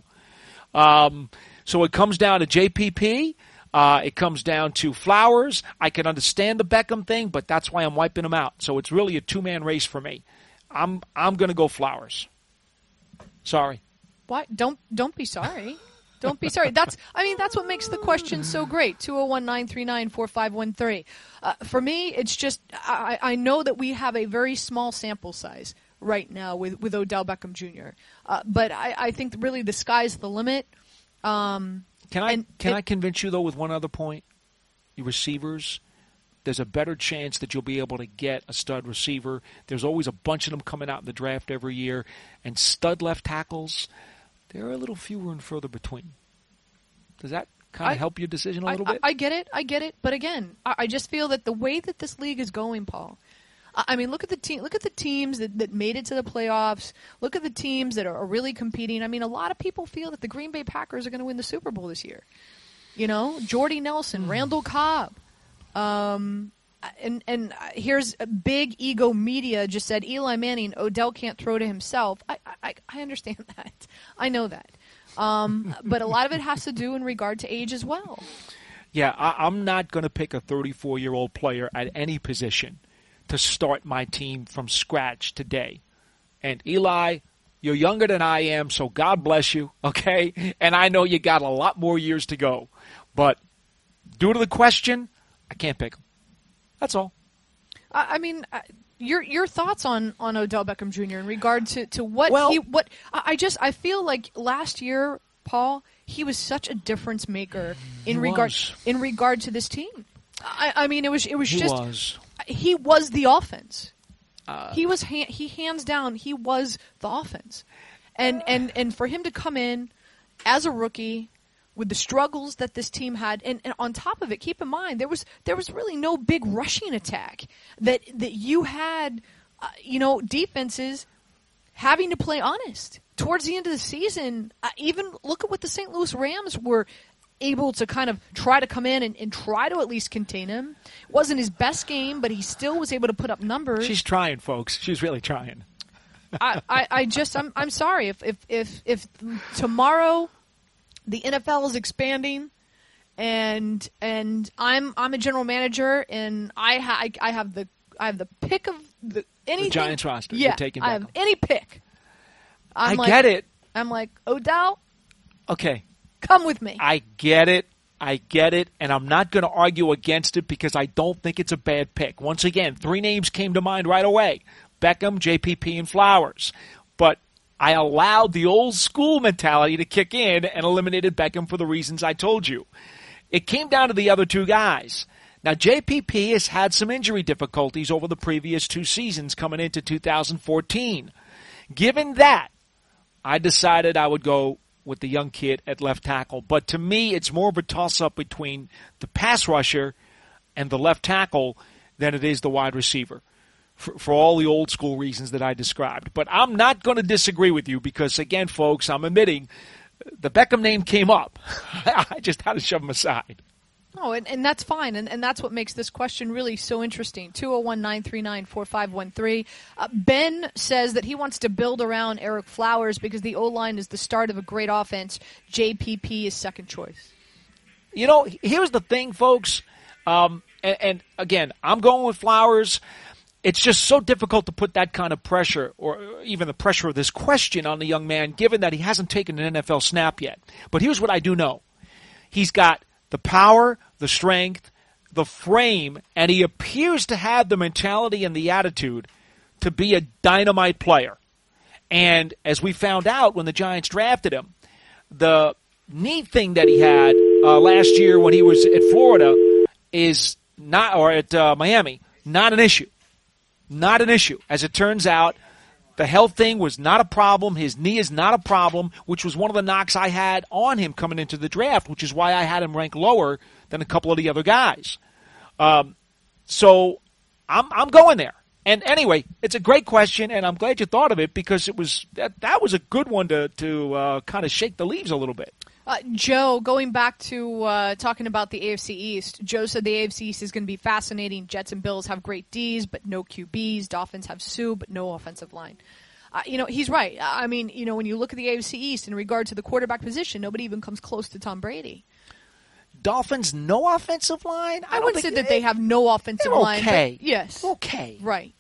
Um, so it comes down to J P P. Uh, it comes down to Flowers. I can understand the Beckham thing, but that's why I'm wiping him out. So it's really a two-man race for me. I'm I'm going to go Flowers. Sorry. Why? Don't don't be sorry. Don't be sorry. That's I mean, that's what makes the question so great. two oh one, nine three nine, four five one three. Uh, for me, it's just I, I know that we have a very small sample size right now with, with Odell Beckham Junior Uh, but I, I think really the sky's the limit. Um, can I and can it, I convince you, though, with one other point? Your receivers, there's a better chance that you'll be able to get a stud receiver. There's always a bunch of them coming out in the draft every year. And stud left tackles, they're a little fewer and further between. Does that kind of help your decision a little I, bit? I, I get it. I get it. But again, I, I just feel that the way that this league is going, Paul, I, I mean, look at the team. Look at the teams that, that made it to the playoffs. Look at the teams that are, are really competing. I mean, a lot of people feel that the Green Bay Packers are going to win the Super Bowl this year. You know, Jordy Nelson, mm. Randall Cobb. Um, and and here's a big ego media just said Eli Manning, Odell can't throw to himself. I I, I understand that. I know that. Um, but a lot of it has to do in regard to age as well. Yeah, I, I'm not going to pick a thirty-four-year-old player at any position to start my team from scratch today. And Eli, you're younger than I am, so God bless you, okay? And I know you got a lot more years to go. But due to the question, I can't pick him. That's all. I, I mean... I, Your your thoughts on, on Odell Beckham Junior in regard to, to what well, he what I just I feel like last year, Paul, he was such a difference maker in regard was. in regard to this team. I, I mean it was it was he just was. he was the offense. Uh, he was ha- he hands down he was the offense, and and and for him to come in as a rookie with the struggles that this team had, and, and on top of it, keep in mind there was there was really no big rushing attack that that you had, uh, you know, defenses having to play honest towards the end of the season. Uh, even look at what the Saint Louis Rams were able to kind of try to come in and, and try to at least contain him. It wasn't his best game, but he still was able to put up numbers. She's trying, folks. She's really trying. I, I, I just I'm I'm sorry if if if, if tomorrow the N F L is expanding, and and I'm I'm a general manager, and I ha- I have the I have the pick of the anything. The Giants roster. Yeah, You're taking I have Beckham. any pick. I'm I like, get it. I'm like, Odell, Okay. come with me. I get it. I get it. And I'm not going to argue against it because I don't think it's a bad pick. Once again, three names came to mind right away. Beckham, J P P, and Flowers. But I allowed the old school mentality to kick in and eliminated Beckham for the reasons I told you. It came down to the other two guys. Now, J P P has had some injury difficulties over the previous two seasons coming into two thousand fourteen. Given that, I decided I would go with the young kid at left tackle. But to me, it's more of a toss-up between the pass rusher and the left tackle than it is the wide receiver, for, for all the old school reasons that I described. But I'm not going to disagree with you because, again, folks, I'm admitting the Beckham name came up. I just had to shove him aside. Oh, and, and that's fine, and, and that's what makes this question really so interesting. two oh one, nine three nine, four five one three. Uh, Ben says that he wants to build around Eric Flowers because the O-line is the start of a great offense. J P P is second choice. You know, here's the thing, folks, um, and, and again, I'm going with Flowers. It's just so difficult to put that kind of pressure, or even the pressure of this question on the young man, given that he hasn't taken an N F L snap yet. But here's what I do know. He's got the power, the strength, the frame, and he appears to have the mentality and the attitude to be a dynamite player. And as we found out when the Giants drafted him, the neat thing that he had uh, last year when he was at Florida is not, or at uh, Miami, not an issue. Not an issue. As it turns out, the health thing was not a problem. His knee is not a problem, which was one of the knocks I had on him coming into the draft, which is why I had him rank lower than a couple of the other guys. Um, so I'm I'm going there. And anyway, it's a great question, and I'm glad you thought of it because it was that that was a good one to to uh, kind of shake the leaves a little bit. Uh, Joe, going back to uh, talking about the A F C East, Joe said the A F C East is going to be fascinating. Jets and Bills have great Ds, but no Q Bs. Dolphins have Sue, but no offensive line. Uh, you know, he's right. I mean, you know, when you look at the A F C East in regard to the quarterback position, nobody even comes close to Tom Brady. Dolphins, no offensive line? I, I wouldn't say that they have no offensive they're line. Okay. But yes. Okay. Right.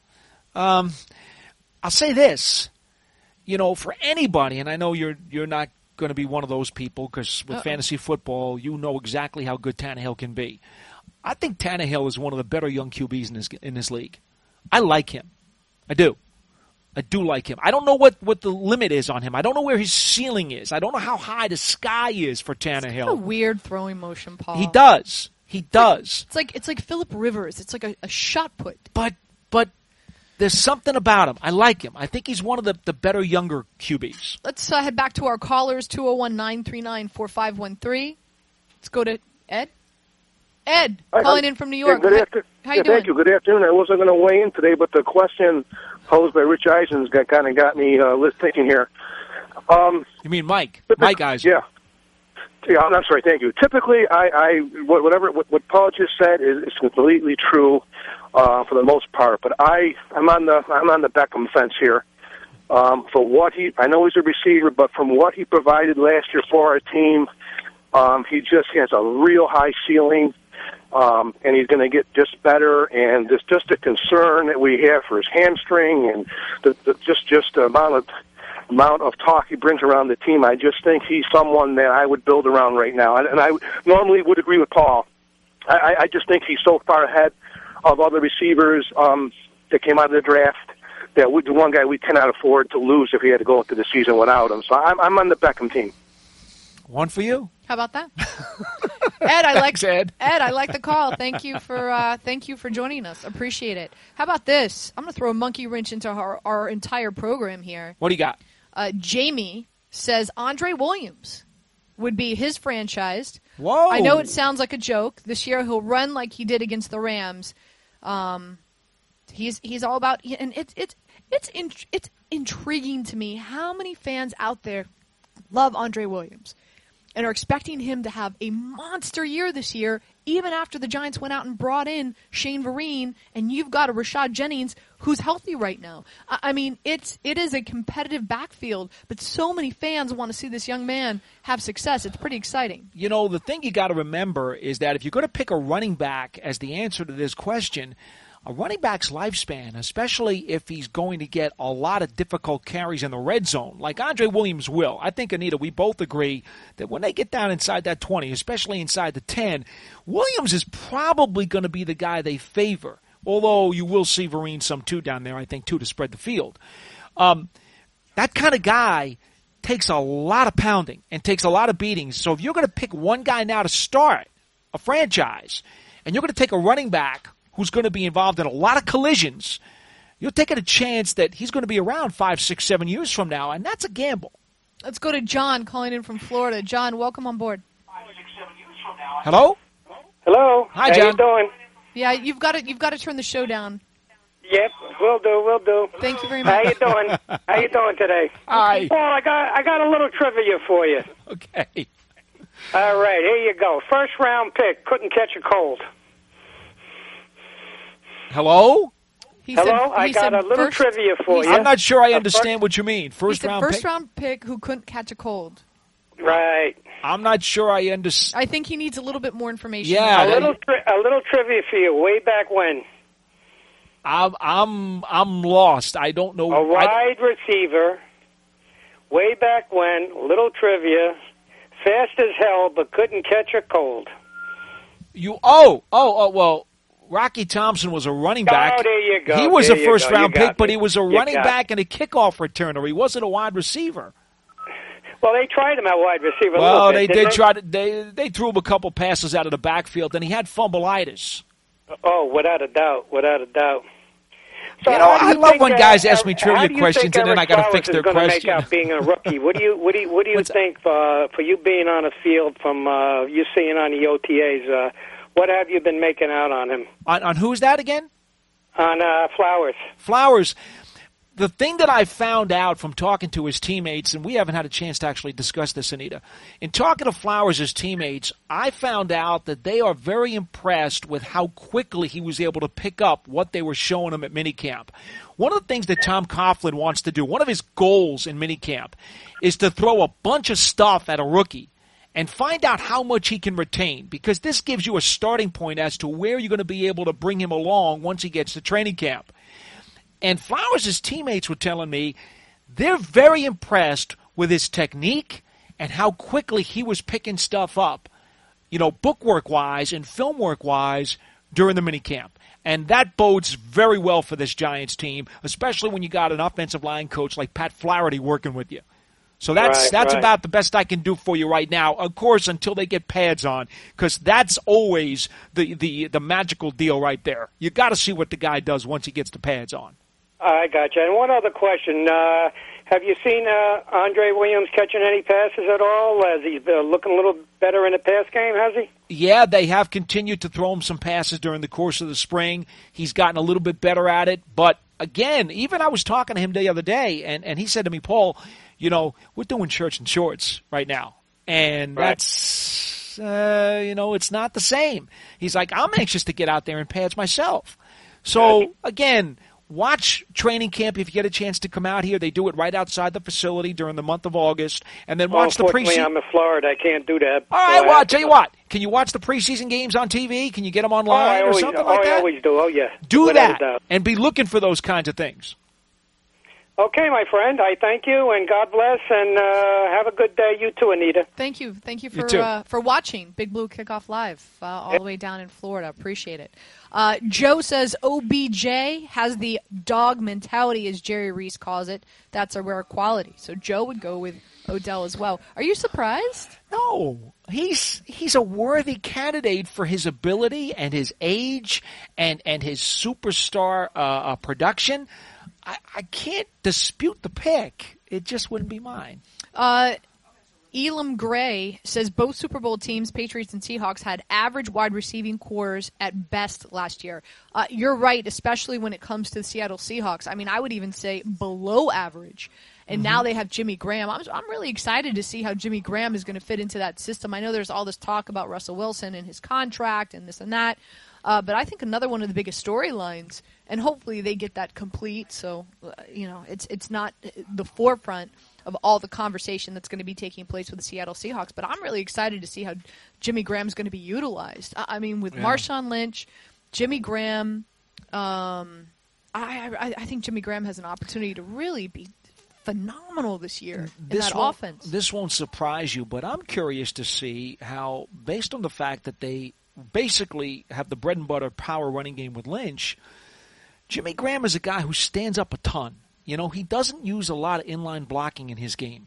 Um, I'll say this. You know, for anybody, and I know you're you're not going to be one of those people because with Uh-oh. fantasy football, you know exactly how good Tannehill can be. I think Tannehill is one of the better young Q Bs in this in this league. I like him. I do. I do like him. I don't know what, what the limit is on him. I don't know where his ceiling is. I don't know how high the sky is for Tannehill. It's kind of a weird throwing motion, Paul. He does. He does. It's like it's like Phillip Rivers. It's like a, a shot put. But but there's something about him. I like him. I think he's one of the, the better younger Q Bs. Let's uh, head back to our callers, two oh one, nine three nine, four five one three. Let's go to Ed. Ed, Hi, calling I'm, in from New York. Yeah, good after- How you yeah, doing? Thank you. Good afternoon. I wasn't going to weigh in today, but the question posed by Rich Eisens got kind of got me uh, thinking here. Um, you mean Mike? Mike Eisen. Yeah. Yeah, I'm sorry. Thank you. Typically, I, I whatever what, what Paul just said is, is completely true uh, for the most part. But I, I'm on the I'm on the Beckham fence here. Um, for what he, I know he's a receiver, but from what he provided last year for our team, um, he just has a real high ceiling. Um, and he's going to get just better, and there's just a concern that we have for his hamstring and the, the, just just the amount of amount of talk he brings around the team. I just think he's someone that I would build around right now, and, and I normally would agree with Paul. I, I just think he's so far ahead of other receivers um, that came out of the draft that we, the one guy we cannot afford to lose if we had to go into the season without him. So I'm, I'm on the Beckham team. One for you. How about that? Ed, I like Thanks, Ed. Ed, I like the call. Thank you for uh, thank you for joining us. Appreciate it. How about this? I'm going to throw a monkey wrench into our, our entire program here. What do you got? Uh, Jamie says Andre Williams would be his franchised. Whoa! I know it sounds like a joke. This year he'll run like he did against the Rams. Um, he's he's all about, and it's it's it's in, it's intriguing to me how many fans out there love Andre Williams and are expecting him to have a monster year this year, even after the Giants went out and brought in Shane Vereen, and you've got a Rashad Jennings who's healthy right now. I mean, it's it is a competitive backfield, but so many fans want to see this young man have success. It's pretty exciting. You know, the thing you got to remember is that if you're going to pick a running back as the answer to this question, a running back's lifespan, especially if he's going to get a lot of difficult carries in the red zone, like Andre Williams will. I think, Anita, we both agree that when they get down inside that twenty, especially inside the ten, Williams is probably going to be the guy they favor, although you will see Vereen some too down there, I think, too, to spread the field. Um, that kind of guy takes a lot of pounding and takes a lot of beatings. So if you're going to pick one guy now to start a franchise, and you're going to take a running back who's going to be involved in a lot of collisions, you're taking a chance that he's going to be around five, six, seven years from now, and that's a gamble. Let's go to John calling in from Florida. John, welcome on board. Hello? Hello. Hi, How John. you doing? Yeah, you've got to you've got to turn the show down. Yep, will do, will do. Thank you very much. How you doing? How you doing today? Hi. Paul, I got I got a little trivia for you. Okay. All right, here you go. First round pick, couldn't catch a cold. Hello? He Hello, said, I he got said a little first, trivia for he you. I'm not sure I Uh, understand what you mean. He First said round first pick? round pick who couldn't catch a cold. Right. I'm not sure I understand. I think he needs a little bit more information. Yeah, A that- little tri- a little trivia for you. Way back when, I'm I'm I'm lost. I don't know. a I- wide receiver. Way back when, little trivia. Fast as hell, but couldn't catch a cold. You oh oh oh well. Rocky Thompson was a running back. Oh, there you go. He was There a you first go. round You got pick, but me. he was a You running got back and a kickoff returner. He wasn't a wide receiver. Well, they tried him at wide receiver. a Well, little they bit, did didn't try to. They they threw him a couple passes out of the backfield, and he had fumbleitis. Oh, without a doubt, without a doubt. So You know, how do I you love think, when uh, guys ask me how trivia do you questions think and then Eric I gotta Flowers fix their is gonna question. Make out being a rookie. What do you what do you what do you What's think for for you being on the field from uh, you seeing on the O T As? Uh, what have you been making out on him? On on who's that again? On uh, Flowers. Flowers. The thing that I found out from talking to his teammates, and we haven't had a chance to actually discuss this, Anita, in talking to Flowers' teammates, I found out that they are very impressed with how quickly he was able to pick up what they were showing him at minicamp. One of the things that Tom Coughlin wants to do, one of his goals in minicamp, is to throw a bunch of stuff at a rookie and find out how much he can retain, because this gives you a starting point as to where you're going to be able to bring him along once he gets to training camp. And Flowers' teammates were telling me they're very impressed with his technique and how quickly he was picking stuff up, you know, bookwork-wise and film work-wise during the minicamp. And that bodes very well for this Giants team, especially when you got an offensive line coach like Pat Flaherty working with you. So that's Right, that's right. about the best I can do for you right now. Of course, until they get pads on, because that's always the, the, the magical deal right there. You got to see what the guy does once he gets the pads on. I got you. And one other question: uh, have you seen uh, Andre Williams catching any passes at all? Has he uh, looking a little better in the pass game? Has he? Yeah, they have continued to throw him some passes during the course of the spring. He's gotten a little bit better at it. But, again, even I was talking to him the other day, and, and he said to me, Paul, you know, we're doing shirts and shorts right now. And Right. that's, uh, you know, it's not the same. He's like, I'm anxious to get out there in pads myself. So, again, watch training camp if you get a chance to come out here. They do it right outside the facility during the month of August. And then watch the Unfortunately, preseason. I'm in Florida. I can't do that. All right, So I well, have I'll to- tell you what. Can you watch the preseason games on T V? Can you get them Oh, I online or always, something oh, like I that? always do. Oh, yeah. Do Without a that doubt. and be looking for those kinds of things. Okay, my friend. I thank you, and God bless, and uh, have a good day. You too, Anita. Thank you. Thank you You for too. uh, for watching Big Blue Kickoff Live uh, all the way down in Florida. Appreciate it. Uh, Joe says O B J has the dog mentality, as Jerry Reese calls it. That's a rare quality. So Joe would go with Odell as well. Are you surprised? No, he's he's a worthy candidate for his ability and his age and and his superstar uh, uh, production. I, I can't dispute the pick. It just wouldn't be mine. Uh, Elam Gray says both Super Bowl teams, Patriots and Seahawks, had average wide receiving cores at best last year. Uh, you're right, especially when it comes to the Seattle Seahawks. I mean, I would even say below average. And Mm-hmm. now they have Jimmy Graham. I'm, I'm really excited to see how Jimmy Graham is going to fit into that system. I know there's all this talk about Russell Wilson and his contract and this and that. Uh, but I think another one of the biggest storylines, and hopefully they get that complete, so uh, you know it's it's not the forefront of all the conversation that's going to be taking place with the Seattle Seahawks. But I'm really excited to see how Jimmy Graham's going to be utilized. I, I mean, with Yeah. Marshawn Lynch, Jimmy Graham, Um, I, I I think Jimmy Graham has an opportunity to really be phenomenal this year in this that won't, offense. This won't surprise you, but I'm curious to see how, based on the fact that they basically have the bread and butter power running game with Lynch, Jimmy Graham is a guy who stands up a ton. You know, he doesn't use a lot of inline blocking in his game.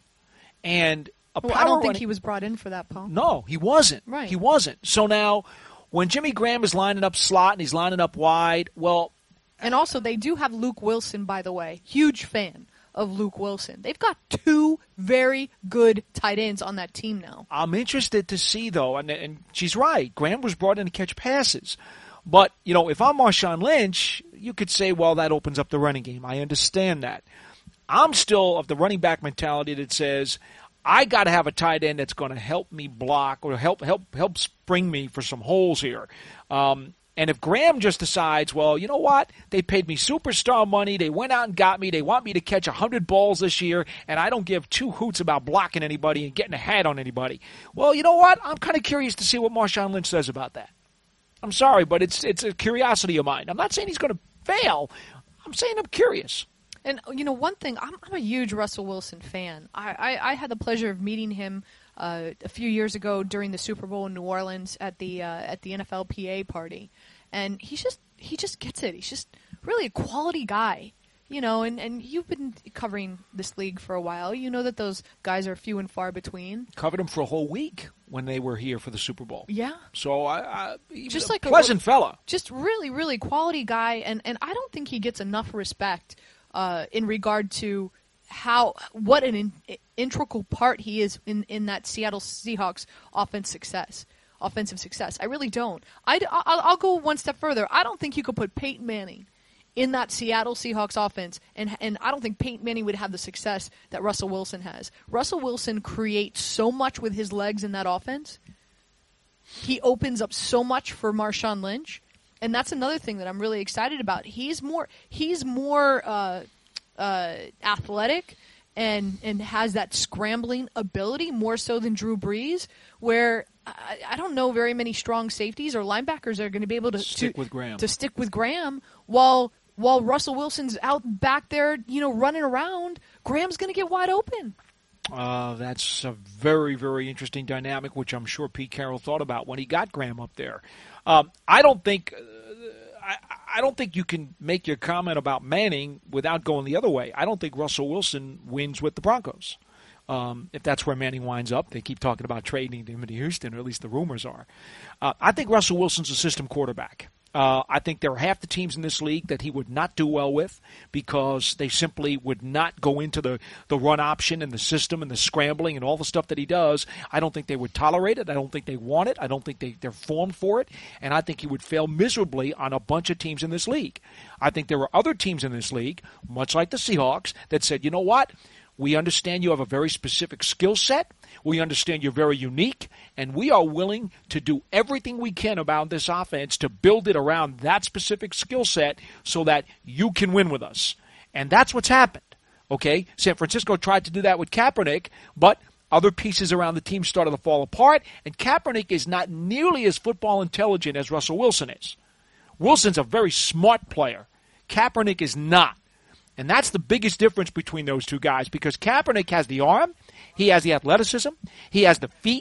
And a well, power I don't think running, he was brought in for that, Paul. No, he wasn't. Right. He wasn't. So now, when Jimmy Graham is lining up slot and he's lining up wide, well... And also, they do have Luke Wilson, by the way. Huge fan of Luke Wilson. They've got two very good tight ends on that team now. I'm interested to see, though, and, and she's right. Graham was brought in to catch passes. But, you know, if I'm Marshawn Lynch, you could say, well, that opens up the running game. I understand that. I'm still of the running back mentality that says, I got to have a tight end that's going to help me block or help help help spring me for some holes here. Um, and if Graham just decides, well, you know what? They paid me superstar money. They went out and got me. They want me to catch one hundred balls this year, and I don't give two hoots about blocking anybody and getting a hat on anybody. Well, you know what? I'm kind of curious to see what Marshawn Lynch says about that. I'm sorry, but it's it's a curiosity of mine. I'm not saying he's going to fail. I'm saying I'm curious. And, you know, one thing, I'm, I'm a huge Russell Wilson fan. I, I, I had the pleasure of meeting him uh, a few years ago during the Super Bowl in New Orleans at the uh, at the N F L P A party. And he's just he just gets it. He's just really a quality guy. You know, and, and you've been covering this league for a while. You know that those guys are few and far between. Covered him for a whole week when they were here for the Super Bowl. Yeah. So I, I just a like pleasant a, fella. Just really, really quality guy, and, and I don't think he gets enough respect uh, in regard to how what an in, integral part he is in, in that Seattle Seahawks offense success, offensive success. I really don't. I'd, I'll, I'll go one step further. I don't think you could put Peyton Manning in that Seattle Seahawks offense, and and I don't think Peyton Manning would have the success that Russell Wilson has. Russell Wilson creates so much with his legs in that offense. He opens up so much for Marshawn Lynch, and that's another thing that I'm really excited about. He's more he's more uh, uh, athletic and and has that scrambling ability more so than Drew Brees, where I, I don't know very many strong safeties or linebackers are going to be able to stick to, with Graham. to stick with Graham while. While Russell Wilson's out back there, you know, running around, Graham's going to get wide open. Uh, that's a very, very interesting dynamic, which I'm sure Pete Carroll thought about when he got Graham up there. Um, I don't think, uh, I, I don't think you can make your comment about Manning without going the other way. I don't think Russell Wilson wins with the Broncos. Um, if that's where Manning winds up, they keep talking about trading him to Houston, or at least the rumors are. Uh, I think Russell Wilson's a system quarterback. Uh, I think there are half the teams in this league that he would not do well with because they simply would not go into the, the run option and the system and the scrambling and all the stuff that he does. I don't think they would tolerate it. I don't think they want it. I don't think they, they're formed for it. And I think he would fail miserably on a bunch of teams in this league. I think there are other teams in this league, much like the Seahawks, that said, you know what? We understand you have a very specific skill set. We understand you're very unique, and we are willing to do everything we can about this offense to build it around that specific skill set so that you can win with us. And that's what's happened. Okay? San Francisco tried to do that with Kaepernick, but other pieces around the team started to fall apart, and Kaepernick is not nearly as football intelligent as Russell Wilson is. Wilson's a very smart player. Kaepernick is not. And that's the biggest difference between those two guys because Kaepernick has the arm, he has the athleticism, he has the feet.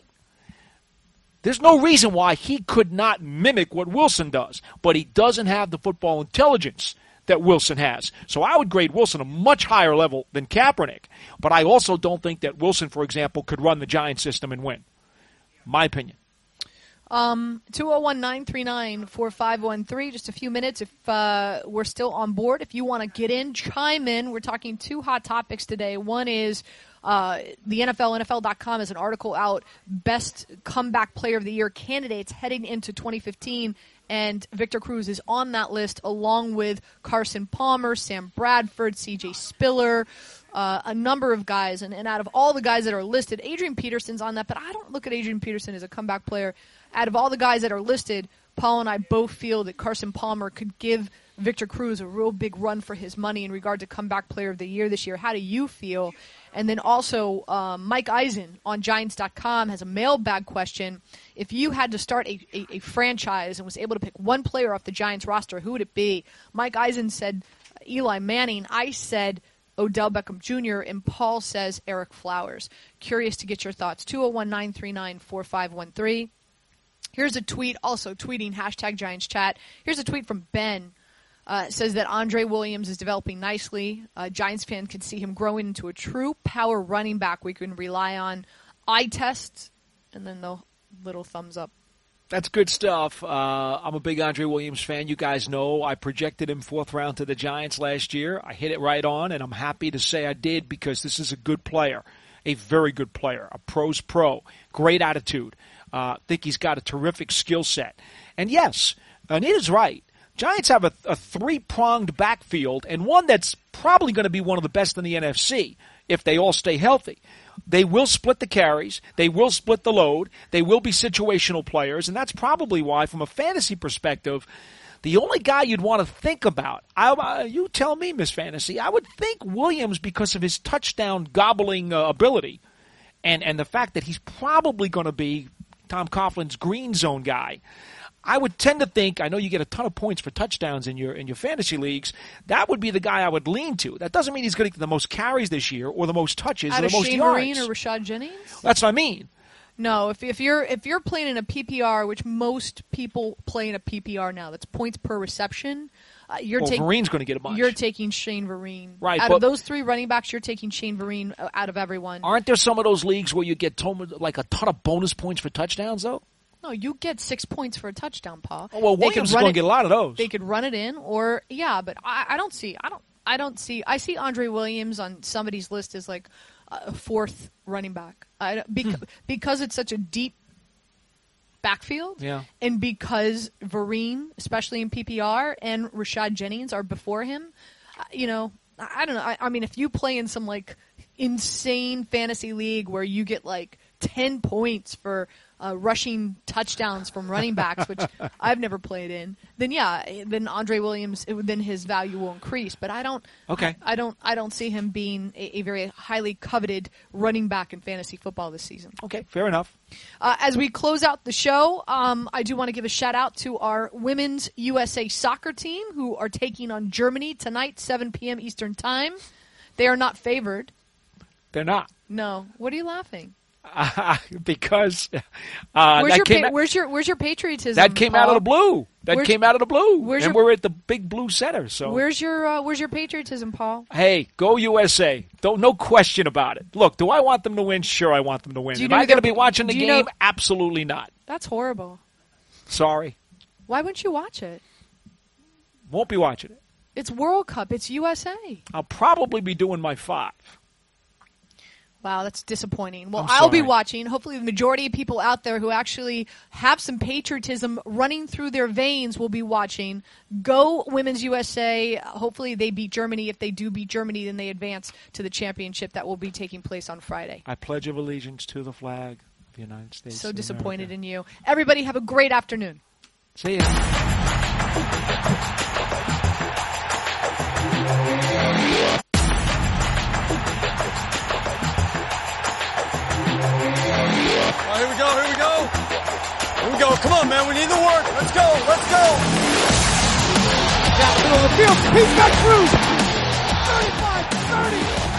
There's no reason why he could not mimic what Wilson does, but he doesn't have the football intelligence that Wilson has. So I would grade Wilson a much higher level than Kaepernick, but I also don't think that Wilson, for example, could run the Giants system and win. My opinion. Um, two oh one, nine three nine, four five one three, just a few minutes if uh, we're still on board. If you want to get in, chime in. We're talking two hot topics today. One is uh, the N F L, N F L dot com has an article out, Best Comeback Player of the Year candidates heading into twenty fifteen, and Victor Cruz is on that list along with Carson Palmer, Sam Bradford, C J Spiller, Uh, a number of guys, and, and out of all the guys that are listed, Adrian Peterson's on that, but I don't look at Adrian Peterson as a comeback player. Out of all the guys that are listed, Paul and I both feel that Carson Palmer could give Victor Cruz a real big run for his money in regard to comeback player of the year this year. How do you feel? And then also um, Mike Eisen on Giants dot com has a mailbag question. If you had to start a, a, a franchise and was able to pick one player off the Giants roster, who would it be? Mike Eisen said Eli Manning. I said Odell Beckham Junior And Paul says Eric Flowers. Curious to get your thoughts. two oh one, nine three nine, four five one three. Here's a tweet, also tweeting, hashtag Giants Chat. Here's a tweet from Ben. Uh, it says that Andre Williams is developing nicely. Uh, Giants fan can see him growing into a true power running back we can rely on. Eye test, and then the little thumbs up. That's good stuff. Uh, I'm a big Andre Williams fan. You guys know I projected him fourth round to the Giants last year. I hit it right on, and I'm happy to say I did because this is a good player, a very good player, a pro's pro, great attitude. I uh, think he's got a terrific skill set. And yes, Anita's right. Giants have a, a three-pronged backfield and one that's probably going to be one of the best in the N F C if they all stay healthy. They will split the carries. They will split the load. They will be situational players, and that's probably why, from a fantasy perspective, the only guy you'd want to think about, I, uh, you tell me, Miss Fantasy, I would think Williams because of his touchdown gobbling uh, ability and, and the fact that he's probably going to be Tom Coughlin's green zone guy. I would tend to think, I know you get a ton of points for touchdowns in your in your fantasy leagues, that would be the guy I would lean to. That doesn't mean he's going to get the most carries this year or the most touches Out or of the most Shane yards. Vereen or Rashad Jennings? That's what I mean. No, if if you're if you're playing in a P P R, which most people play in a P P R now, that's points per reception. Uh, you're well, taking Vereen's going to get a bunch. You're taking Shane Vereen. Right. Out of those three running backs, you're taking Shane Vereen out of everyone. Aren't there some of those leagues where you get like a ton of bonus points for touchdowns, though? No, you get six points for a touchdown, Paul. Oh, well, Williams is going to get a lot of those. They could run it in, or yeah, but I, I don't see. I don't. I don't see. I see Andre Williams on somebody's list as like a fourth running back. I, because, hmm. because it's such a deep backfield, yeah, and because Vereen, especially in P P R, and Rashad Jennings are before him. You know, I don't know. I, I mean, if you play in some like insane fantasy league where you get like ten points for Uh, rushing touchdowns from running backs, which I've never played in, then yeah, then Andre Williams, it, then his value will increase. But I don't, okay, I, I don't, I don't see him being a, a very highly coveted running back in fantasy football this season. Okay, fair enough. Uh, as we close out the show, um, I do want to give a shout out to our women's U S A soccer team who are taking on Germany tonight, seven p.m. Eastern time. They are not favored. They're not. No. What are you laughing? Uh, because uh, where's, that your came pa- out, where's your where's your patriotism? That came Paul? out of the blue. That where's, came out of the blue, and your, we're at the big blue center. So where's your uh, where's your patriotism, Paul? Hey, go U S A! Don't no question about it. Look, do I want them to win? Sure, I want them to win. Am I going to be watching the game? Know, Absolutely not. That's horrible. Sorry. Why wouldn't you watch it? Won't be watching it. It's World Cup. It's U S A. I'll probably be doing my five. Wow, that's disappointing. Well, I'm I'll sorry. be watching. Hopefully the majority of people out there who actually have some patriotism running through their veins will be watching. Go Women's U S A. Hopefully they beat Germany. If they do beat Germany, then they advance to the championship that will be taking place on Friday. I pledge of allegiance to the flag of the United States. So disappointed in you. Everybody have a great afternoon. See ya. Here we go, here we go. Here we go. Come on, man. We need the work. Let's go, let's go. Down the middle of the field. He's got Cruz. thirty-five, thirty.